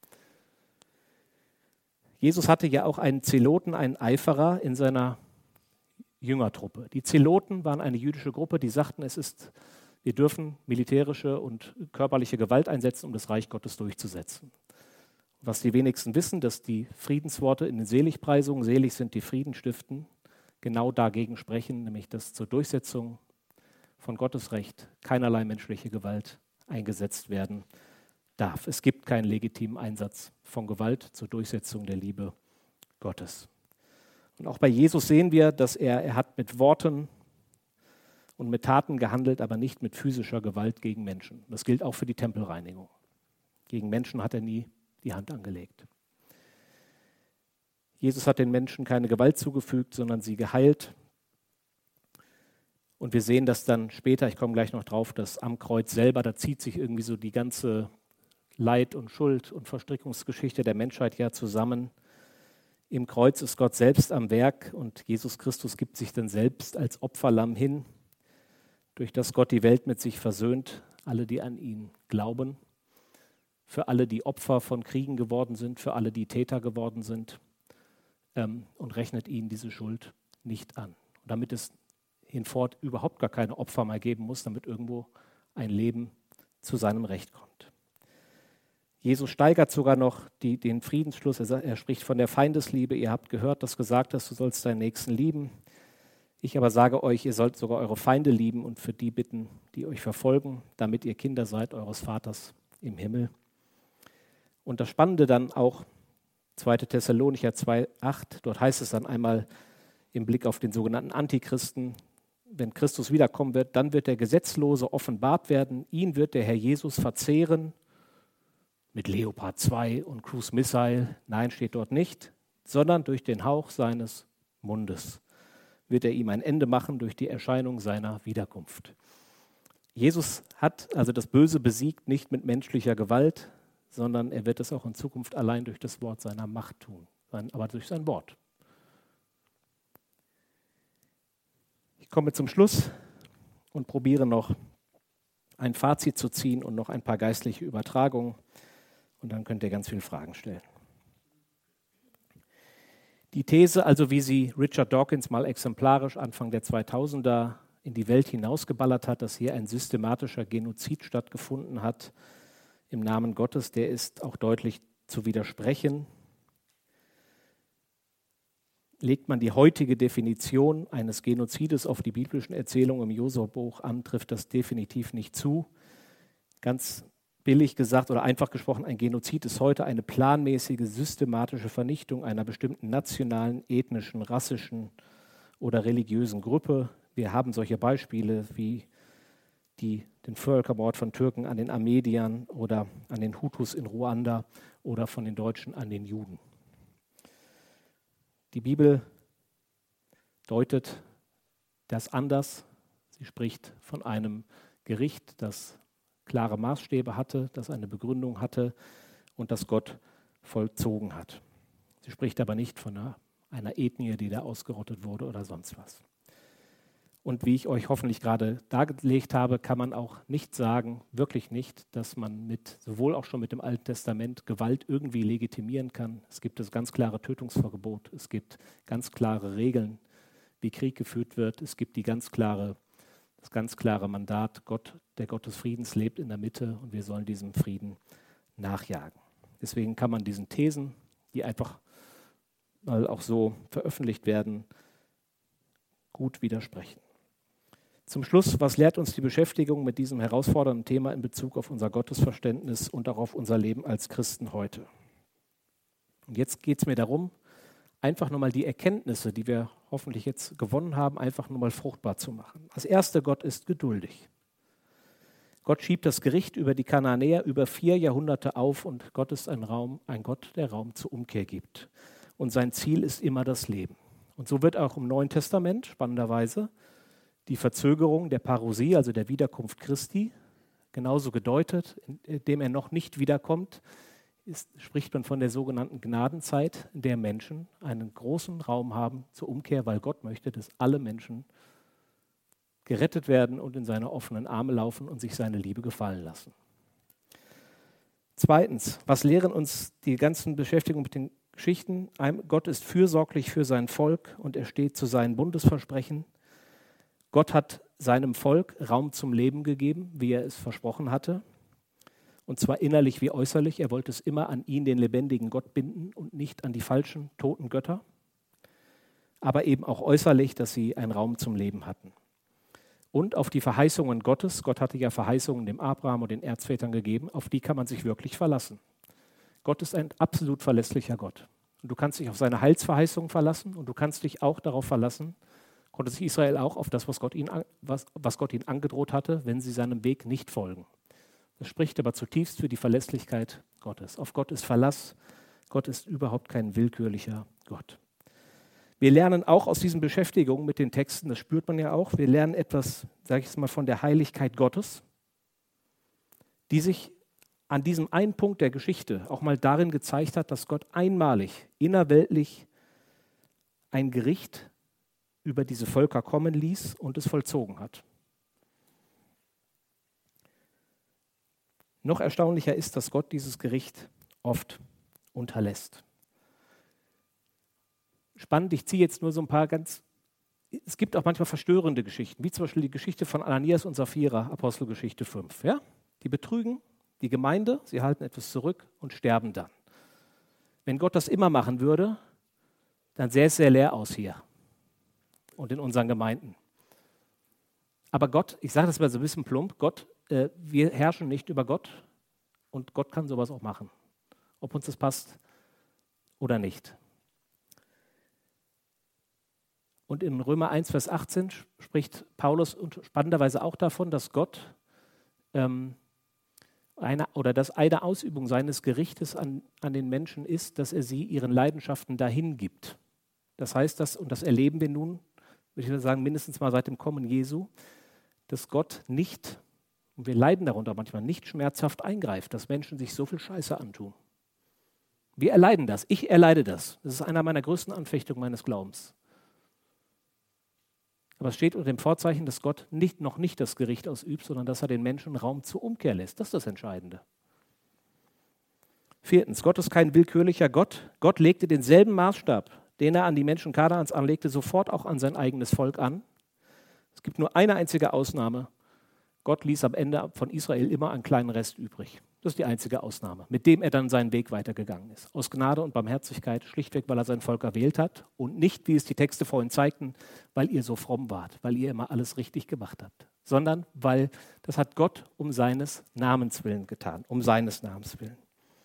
Jesus hatte ja auch einen Zeloten, einen Eiferer in seiner Jüngertruppe. Die Zeloten waren eine jüdische Gruppe, die sagten, es ist, wir dürfen militärische und körperliche Gewalt einsetzen, um das Reich Gottes durchzusetzen. Was die wenigsten wissen, dass die Friedensworte in den Seligpreisungen, selig sind die Frieden stiften, genau dagegen sprechen, nämlich dass zur Durchsetzung von Gottes Recht keinerlei menschliche Gewalt eingesetzt werden darf. Es gibt keinen legitimen Einsatz von Gewalt zur Durchsetzung der Liebe Gottes. Und auch bei Jesus sehen wir, dass er, er hat mit Worten und mit Taten gehandelt, aber nicht mit physischer Gewalt gegen Menschen. Das gilt auch für die Tempelreinigung. Gegen Menschen hat er nie die Hand angelegt. Jesus hat den Menschen keine Gewalt zugefügt, sondern sie geheilt. Und wir sehen das dann später, ich komme gleich noch drauf, dass am Kreuz selber, da zieht sich irgendwie so die ganze Leid und Schuld und Verstrickungsgeschichte der Menschheit ja zusammen. Im Kreuz ist Gott selbst am Werk und Jesus Christus gibt sich dann selbst als Opferlamm hin. durch das Gott die Welt mit sich versöhnt, alle, die an ihn glauben, für alle, die Opfer von Kriegen geworden sind, für alle, die Täter geworden sind, ähm, und rechnet ihnen diese Schuld nicht an. Und damit es hinfort überhaupt gar keine Opfer mehr geben muss, damit irgendwo ein Leben zu seinem Recht kommt. Jesus steigert sogar noch die, den Friedensschluss. Er, sagt, er spricht von der Feindesliebe. Ihr habt gehört, dass gesagt ist, du sollst deinen Nächsten lieben. Ich aber sage euch, ihr sollt sogar eure Feinde lieben und für die bitten, die euch verfolgen, damit ihr Kinder seid eures Vaters im Himmel. Und das Spannende dann auch, zweiter Thessalonicher zwei acht, dort heißt es dann einmal im Blick auf den sogenannten Antichristen, wenn Christus wiederkommen wird, dann wird der Gesetzlose offenbart werden, ihn wird der Herr Jesus verzehren mit Leopard zwei und Cruise Missile, nein, steht dort nicht, sondern durch den Hauch seines Mundes wird er ihm ein Ende machen durch die Erscheinung seiner Wiederkunft. Jesus hat also das Böse besiegt, nicht mit menschlicher Gewalt, sondern er wird es auch in Zukunft allein durch das Wort seiner Macht tun, aber durch sein Wort. Ich komme zum Schluss und probiere noch ein Fazit zu ziehen und noch ein paar geistliche Übertragungen. Und dann könnt ihr ganz viele Fragen stellen. Die These, also wie sie Richard Dawkins mal exemplarisch Anfang der zweitausender in die Welt hinausgeballert hat, dass hier ein systematischer Genozid stattgefunden hat im Namen Gottes, der ist auch deutlich zu widersprechen. Legt man die heutige Definition eines Genozides auf die biblischen Erzählungen im Josua-Buch an, trifft das definitiv nicht zu. Ganz billig gesagt oder einfach gesprochen, ein Genozid ist heute eine planmäßige, systematische Vernichtung einer bestimmten nationalen, ethnischen, rassischen oder religiösen Gruppe. Wir haben solche Beispiele wie die, den Völkermord von Türken an den Armeniern oder an den Hutus in Ruanda oder von den Deutschen an den Juden. Die Bibel deutet das anders. Sie spricht von einem Gericht, das klare Maßstäbe hatte, das eine Begründung hatte und das Gott vollzogen hat. Sie spricht aber nicht von einer, einer Ethnie, die da ausgerottet wurde oder sonst was. Und wie ich euch hoffentlich gerade dargelegt habe, kann man auch nicht sagen, wirklich nicht, dass man mit, sowohl auch schon mit dem Alten Testament Gewalt irgendwie legitimieren kann. Es gibt das ganz klare Tötungsverbot, es gibt ganz klare Regeln, wie Krieg geführt wird, es gibt die ganz klare, das ganz klare Mandat, Gott, der Gott des Friedens lebt in der Mitte und wir sollen diesem Frieden nachjagen. Deswegen kann man diesen Thesen, die einfach mal auch so veröffentlicht werden, gut widersprechen. Zum Schluss, was lehrt uns die Beschäftigung mit diesem herausfordernden Thema in Bezug auf unser Gottesverständnis und auch auf unser Leben als Christen heute? Und jetzt geht es mir darum, einfach nochmal die Erkenntnisse, die wir hoffentlich jetzt gewonnen haben, einfach nochmal fruchtbar zu machen. Das erste, Gott ist geduldig. Gott schiebt das Gericht über die Kanaanäer über vier Jahrhunderte auf und Gott ist ein Raum, ein Gott, der Raum zur Umkehr gibt. Und sein Ziel ist immer das Leben. Und so wird auch im Neuen Testament, spannenderweise, die Verzögerung der Parousie, also der Wiederkunft Christi, genauso gedeutet, indem er noch nicht wiederkommt, ist, spricht man von der sogenannten Gnadenzeit, in der Menschen einen großen Raum haben zur Umkehr, weil Gott möchte, dass alle Menschen gerettet werden und in seine offenen Arme laufen und sich seine Liebe gefallen lassen. Zweitens, was lehren uns die ganzen Beschäftigungen mit den Geschichten? Gott ist fürsorglich für sein Volk und er steht zu seinen Bundesversprechen. Gott hat seinem Volk Raum zum Leben gegeben, wie er es versprochen hatte. Und zwar innerlich wie äußerlich. Er wollte es immer an ihn, den lebendigen Gott, binden und nicht an die falschen, toten Götter. Aber eben auch äußerlich, dass sie einen Raum zum Leben hatten. Und auf die Verheißungen Gottes, Gott hatte ja Verheißungen dem Abraham und den Erzvätern gegeben, auf die kann man sich wirklich verlassen. Gott ist ein absolut verlässlicher Gott. Und du kannst dich auf seine Heilsverheißungen verlassen und du kannst dich auch darauf verlassen, konnte sich Israel auch auf das, was Gott, ihnen, was, was Gott ihnen angedroht hatte, wenn sie seinem Weg nicht folgen. Das spricht aber zutiefst für die Verlässlichkeit Gottes. Auf Gott ist Verlass. Gott ist überhaupt kein willkürlicher Gott. Wir lernen auch aus diesen Beschäftigungen mit den Texten, das spürt man ja auch, wir lernen etwas, sage ich jetzt mal, von der Heiligkeit Gottes, die sich an diesem einen Punkt der Geschichte auch mal darin gezeigt hat, dass Gott einmalig, innerweltlich ein Gericht über diese Völker kommen ließ und es vollzogen hat. Noch erstaunlicher ist, dass Gott dieses Gericht oft unterlässt. Spannend, ich ziehe jetzt nur so ein paar ganz, es gibt auch manchmal verstörende Geschichten, wie zum Beispiel die Geschichte von Ananias und Sapphira, Apostelgeschichte fünf. Ja? Die betrügen die Gemeinde, sie halten etwas zurück und sterben dann. Wenn Gott das immer machen würde, dann sähe es sehr leer aus hier und in unseren Gemeinden. Aber Gott, ich sage das mal so ein bisschen plump, Gott, äh, wir herrschen nicht über Gott und Gott kann sowas auch machen, ob uns das passt oder nicht. Und in Römer eins, Vers achtzehn spricht Paulus spannenderweise auch davon, dass Gott ähm, eine, oder dass eine Ausübung seines Gerichtes an, an den Menschen ist, dass er sie ihren Leidenschaften dahin gibt. Das heißt, dass, und das erleben wir nun, würde ich sagen, mindestens mal seit dem Kommen Jesu, dass Gott nicht, und wir leiden darunter manchmal, nicht schmerzhaft eingreift, dass Menschen sich so viel Scheiße antun. Wir erleiden das. Ich erleide das. Das ist einer meiner größten Anfechtungen meines Glaubens. Aber es steht unter dem Vorzeichen, dass Gott nicht, noch nicht das Gericht ausübt, sondern dass er den Menschen Raum zur Umkehr lässt. Das ist das Entscheidende. Viertens, Gott ist kein willkürlicher Gott. Gott legte denselben Maßstab, den er an die Menschen Kanaans anlegte, sofort auch an sein eigenes Volk an. Es gibt nur eine einzige Ausnahme. Gott ließ am Ende von Israel immer einen kleinen Rest übrig. Das ist die einzige Ausnahme, mit dem er dann seinen Weg weitergegangen ist. Aus Gnade und Barmherzigkeit, schlichtweg, weil er sein Volk erwählt hat und nicht, wie es die Texte vorhin zeigten, weil ihr so fromm wart, weil ihr immer alles richtig gemacht habt, sondern weil das hat Gott um seines Namens willen getan, um seines Namens willen.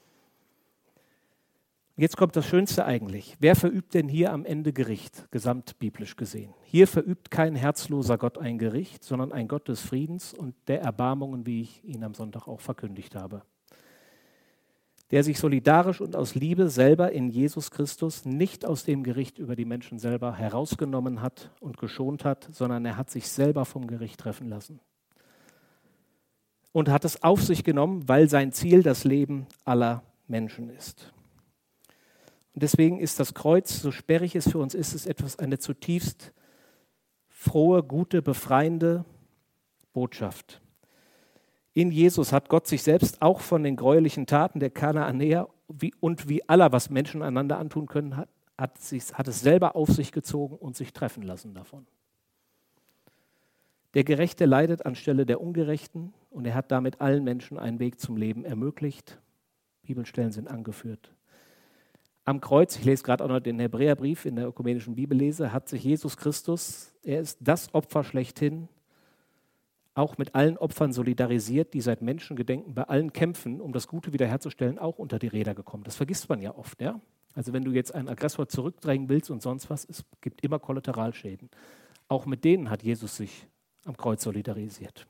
Jetzt kommt das Schönste eigentlich. Wer verübt denn hier am Ende Gericht, gesamtbiblisch gesehen? Hier verübt kein herzloser Gott ein Gericht, sondern ein Gott des Friedens und der Erbarmungen, wie ich ihn am Sonntag auch verkündigt habe. Der sich solidarisch und aus Liebe selber in Jesus Christus nicht aus dem Gericht über die Menschen selber herausgenommen hat und geschont hat, sondern er hat sich selber vom Gericht treffen lassen. Und hat es auf sich genommen, weil sein Ziel das Leben aller Menschen ist. Und deswegen ist das Kreuz, so sperrig es für uns ist, es etwas, eine zutiefst frohe, gute, befreiende Botschaft. In Jesus hat Gott sich selbst auch von den gräulichen Taten der Kanaanäer wie, und wie aller, was Menschen einander antun können, hat, hat, sich, hat es selber auf sich gezogen und sich treffen lassen davon. Der Gerechte leidet anstelle der Ungerechten und er hat damit allen Menschen einen Weg zum Leben ermöglicht. Bibelstellen sind angeführt. Am Kreuz, ich lese gerade auch noch den Hebräerbrief in der ökumenischen Bibellese, hat sich Jesus Christus, er ist das Opfer schlechthin, auch mit allen Opfern solidarisiert, die seit Menschengedenken bei allen Kämpfen, um das Gute wiederherzustellen, auch unter die Räder gekommen. Das vergisst man ja oft. Ja? Also wenn du jetzt einen Aggressor zurückdrängen willst und sonst was, es gibt immer Kollateralschäden. Auch mit denen hat Jesus sich am Kreuz solidarisiert.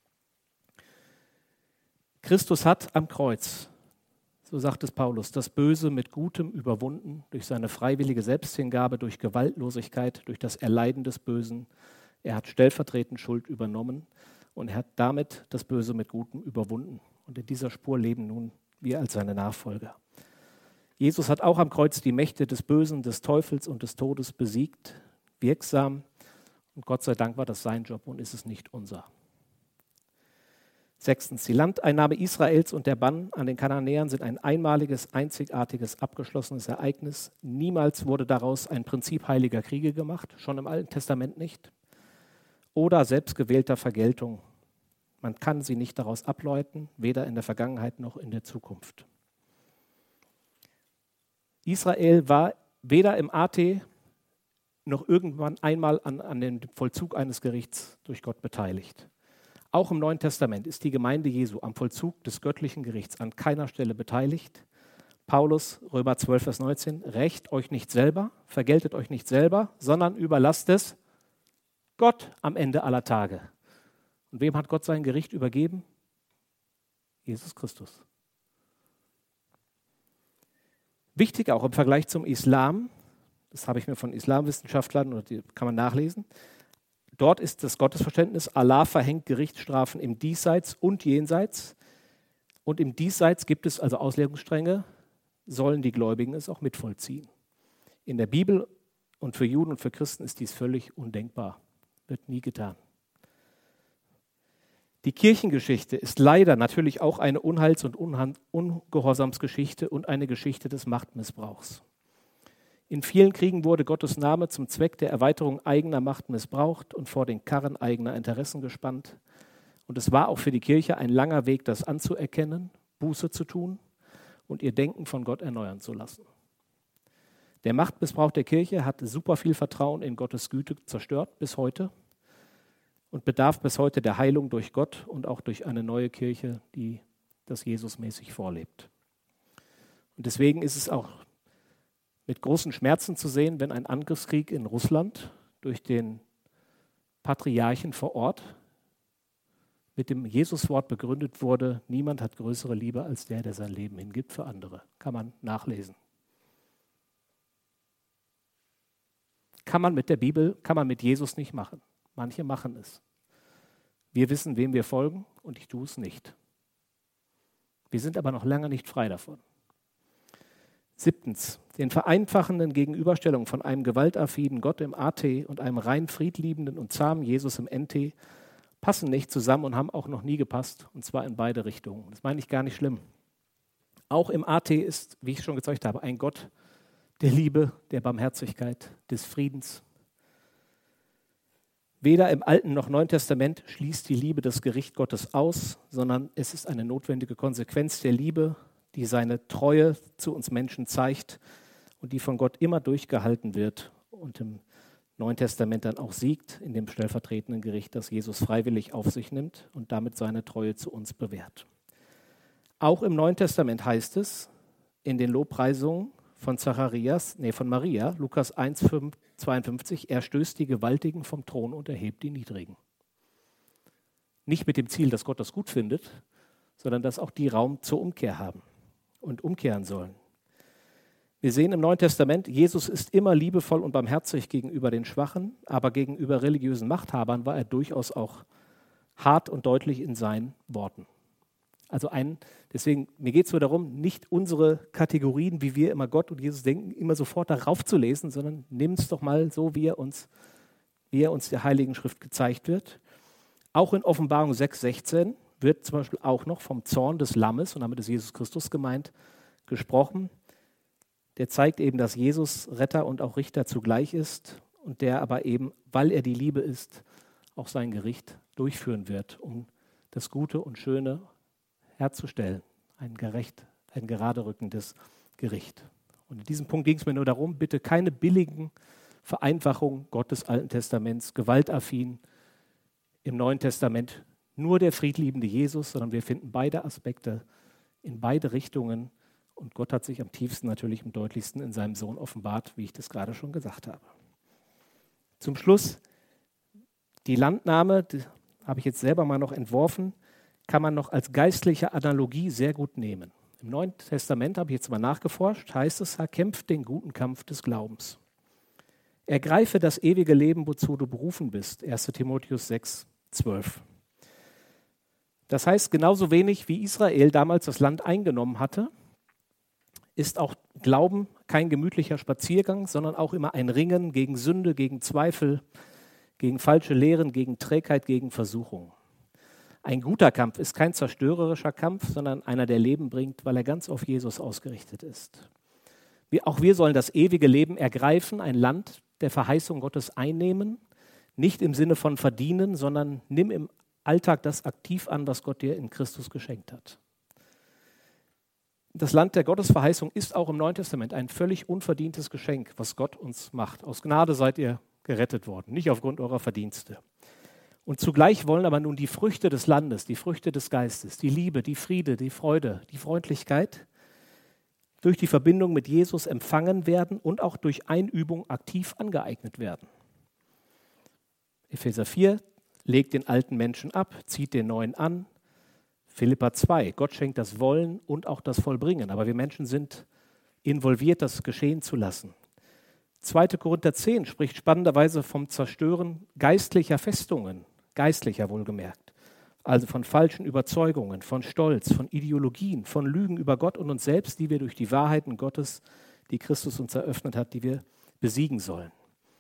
Christus hat am Kreuz, so sagt es Paulus, das Böse mit Gutem überwunden, durch seine freiwillige Selbsthingabe, durch Gewaltlosigkeit, durch das Erleiden des Bösen. Er hat stellvertretend Schuld übernommen und er hat damit das Böse mit Gutem überwunden. Und in dieser Spur leben nun wir als seine Nachfolger. Jesus hat auch am Kreuz die Mächte des Bösen, des Teufels und des Todes besiegt, wirksam. Und Gott sei Dank war das sein Job und ist es nicht unser. Sechstens, die Landeinnahme Israels und der Bann an den Kananäern sind ein einmaliges, einzigartiges, abgeschlossenes Ereignis. Niemals wurde daraus ein Prinzip heiliger Kriege gemacht, schon im Alten Testament nicht. Oder selbstgewählter Vergeltung. Man kann sie nicht daraus ableiten, weder in der Vergangenheit noch in der Zukunft. Israel war weder im A T noch irgendwann einmal an, an dem Vollzug eines Gerichts durch Gott beteiligt. Auch im Neuen Testament ist die Gemeinde Jesu am Vollzug des göttlichen Gerichts an keiner Stelle beteiligt. Paulus, Römer zwölf, Vers neunzehn, rächt euch nicht selber, vergeltet euch nicht selber, sondern überlasst es Gott am Ende aller Tage. Und wem hat Gott sein Gericht übergeben? Jesus Christus. Wichtig auch im Vergleich zum Islam, das habe ich mir von Islamwissenschaftlern, oder die kann man nachlesen, dort ist das Gottesverständnis, Allah verhängt Gerichtsstrafen im Diesseits und Jenseits. Und im Diesseits gibt es also Auslegungsstränge, sollen die Gläubigen es auch mitvollziehen. In der Bibel und für Juden und für Christen ist dies völlig undenkbar. Wird nie getan. Die Kirchengeschichte ist leider natürlich auch eine Unheils- und Ungehorsamsgeschichte und eine Geschichte des Machtmissbrauchs. In vielen Kriegen wurde Gottes Name zum Zweck der Erweiterung eigener Macht missbraucht und vor den Karren eigener Interessen gespannt. Und es war auch für die Kirche ein langer Weg, das anzuerkennen, Buße zu tun und ihr Denken von Gott erneuern zu lassen. Der Machtmissbrauch der Kirche hat super viel Vertrauen in Gottes Güte zerstört bis heute und bedarf bis heute der Heilung durch Gott und auch durch eine neue Kirche, die das Jesusmäßig vorlebt. Und deswegen ist es auch mit großen Schmerzen zu sehen, wenn ein Angriffskrieg in Russland durch den Patriarchen vor Ort mit dem Jesuswort begründet wurde: Niemand hat größere Liebe als der, der sein Leben hingibt für andere. Kann man nachlesen. Kann man mit der Bibel, kann man mit Jesus nicht machen. Manche machen es. Wir wissen, wem wir folgen, und ich tue es nicht. Wir sind aber noch lange nicht frei davon. Siebtens, den vereinfachenden Gegenüberstellungen von einem gewaltaffinen Gott im A T und einem rein friedliebenden und zahmen Jesus im N T passen nicht zusammen und haben auch noch nie gepasst, und zwar in beide Richtungen. Das meine ich gar nicht schlimm. Auch im A T ist, wie ich schon gezeigt habe, ein Gott der Liebe, der Barmherzigkeit, des Friedens. Weder im Alten noch Neuen Testament schließt die Liebe das Gericht Gottes aus, sondern es ist eine notwendige Konsequenz der Liebe, die seine Treue zu uns Menschen zeigt und die von Gott immer durchgehalten wird und im Neuen Testament dann auch siegt in dem stellvertretenden Gericht, das Jesus freiwillig auf sich nimmt und damit seine Treue zu uns bewährt. Auch im Neuen Testament heißt es in den Lobpreisungen von Zacharias, nee, von Maria, Lukas eins, zweiundfünfzig, er stößt die Gewaltigen vom Thron und erhebt die Niedrigen. Nicht mit dem Ziel, dass Gott das gut findet, sondern dass auch die Raum zur Umkehr haben und umkehren sollen. Wir sehen im Neuen Testament, Jesus ist immer liebevoll und barmherzig gegenüber den Schwachen, aber gegenüber religiösen Machthabern war er durchaus auch hart und deutlich in seinen Worten. Also ein, deswegen, mir geht es so darum, nicht unsere Kategorien, wie wir immer Gott und Jesus denken, immer sofort darauf zu lesen, sondern nimm es doch mal so, wie er uns, wie er uns der Heiligen Schrift gezeigt wird. Auch in Offenbarung sechs, sechzehn wird zum Beispiel auch noch vom Zorn des Lammes, und damit ist Jesus Christus gemeint, gesprochen. Der zeigt eben, dass Jesus Retter und auch Richter zugleich ist und der aber eben, weil er die Liebe ist, auch sein Gericht durchführen wird, um das Gute und Schöne herzustellen, ein gerecht, ein gerade rückendes Gericht. Und in diesem Punkt ging es mir nur darum, bitte keine billigen Vereinfachungen Gottes Alten Testaments, gewaltaffin im Neuen Testament, nur der friedliebende Jesus, sondern wir finden beide Aspekte in beide Richtungen, und Gott hat sich am tiefsten natürlich am deutlichsten in seinem Sohn offenbart, wie ich das gerade schon gesagt habe. Zum Schluss, die Landnahme, die habe ich jetzt selber mal noch entworfen, kann man noch als geistliche Analogie sehr gut nehmen. Im Neuen Testament, habe ich jetzt mal nachgeforscht, heißt es, er kämpft den guten Kampf des Glaubens. Ergreife das ewige Leben, wozu du berufen bist. erster Timotheus sechs, zwölf. Das heißt, genauso wenig wie Israel damals das Land eingenommen hatte, ist auch Glauben kein gemütlicher Spaziergang, sondern auch immer ein Ringen gegen Sünde, gegen Zweifel, gegen falsche Lehren, gegen Trägheit, gegen Versuchung. Ein guter Kampf ist kein zerstörerischer Kampf, sondern einer, der Leben bringt, weil er ganz auf Jesus ausgerichtet ist. Wir, auch wir sollen das ewige Leben ergreifen, ein Land der Verheißung Gottes einnehmen, nicht im Sinne von verdienen, sondern nimm im Alltag das aktiv an, was Gott dir in Christus geschenkt hat. Das Land der Gottesverheißung ist auch im Neuen Testament ein völlig unverdientes Geschenk, was Gott uns macht. Aus Gnade seid ihr gerettet worden, nicht aufgrund eurer Verdienste. Und zugleich wollen aber nun die Früchte des Landes, die Früchte des Geistes, die Liebe, die Friede, die Freude, die Freundlichkeit durch die Verbindung mit Jesus empfangen werden und auch durch Einübung aktiv angeeignet werden. Epheser vier, legt den alten Menschen ab, zieht den neuen an. Philipper zwei, Gott schenkt das Wollen und auch das Vollbringen, aber wir Menschen sind involviert, das geschehen zu lassen. zweiter Korinther zehn spricht spannenderweise vom Zerstören geistlicher Festungen, geistlicher wohlgemerkt, also von falschen Überzeugungen, von Stolz, von Ideologien, von Lügen über Gott und uns selbst, die wir durch die Wahrheiten Gottes, die Christus uns eröffnet hat, die wir besiegen sollen.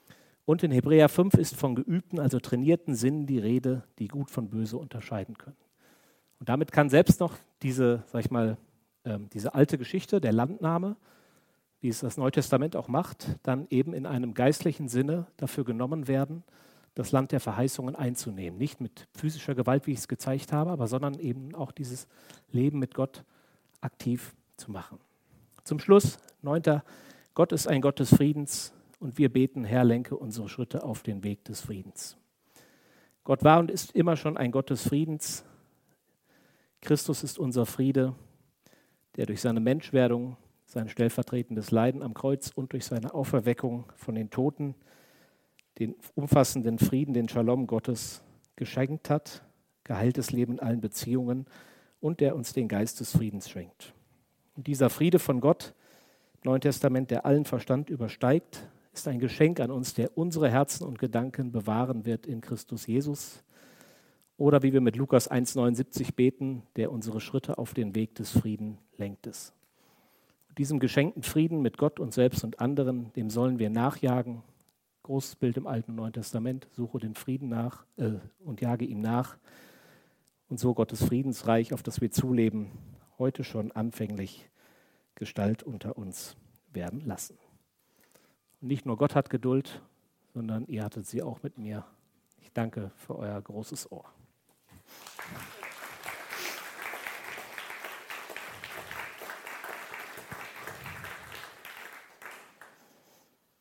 Und in Hebräer fünf ist von geübten, also trainierten Sinnen die Rede, die gut von böse unterscheiden können. Und damit kann selbst noch diese, sag ich mal, ähm, diese alte Geschichte, der Landnahme, wie es das Neue Testament auch macht, dann eben in einem geistlichen Sinne dafür genommen werden, das Land der Verheißungen einzunehmen. Nicht mit physischer Gewalt, wie ich es gezeigt habe, aber sondern eben auch dieses Leben mit Gott aktiv zu machen. Zum Schluss, neunter, Gott ist ein Gott des Friedens und wir beten, Herr, lenke unsere Schritte auf den Weg des Friedens. Gott war und ist immer schon ein Gott des Friedens. Christus ist unser Friede, der durch seine Menschwerdung, sein stellvertretendes Leiden am Kreuz und durch seine Auferweckung von den Toten den umfassenden Frieden, den Shalom Gottes geschenkt hat, geheiltes Leben in allen Beziehungen und der uns den Geist des Friedens schenkt. Und dieser Friede von Gott, im Neuen Testament, der allen Verstand übersteigt, ist ein Geschenk an uns, der unsere Herzen und Gedanken bewahren wird in Christus Jesus. Oder wie wir mit Lukas eins neunundsiebzig beten, der unsere Schritte auf den Weg des Frieden lenkt es. Diesem geschenkten Frieden mit Gott, uns selbst und anderen, dem sollen wir nachjagen. Großes Bild im Alten und Neuen Testament, suche den Frieden nach äh, und jage ihm nach. Und so Gottes Friedensreich, auf das wir zuleben, heute schon anfänglich Gestalt unter uns werden lassen. Und nicht nur Gott hat Geduld, sondern ihr hattet sie auch mit mir. Ich danke für euer großes Ohr.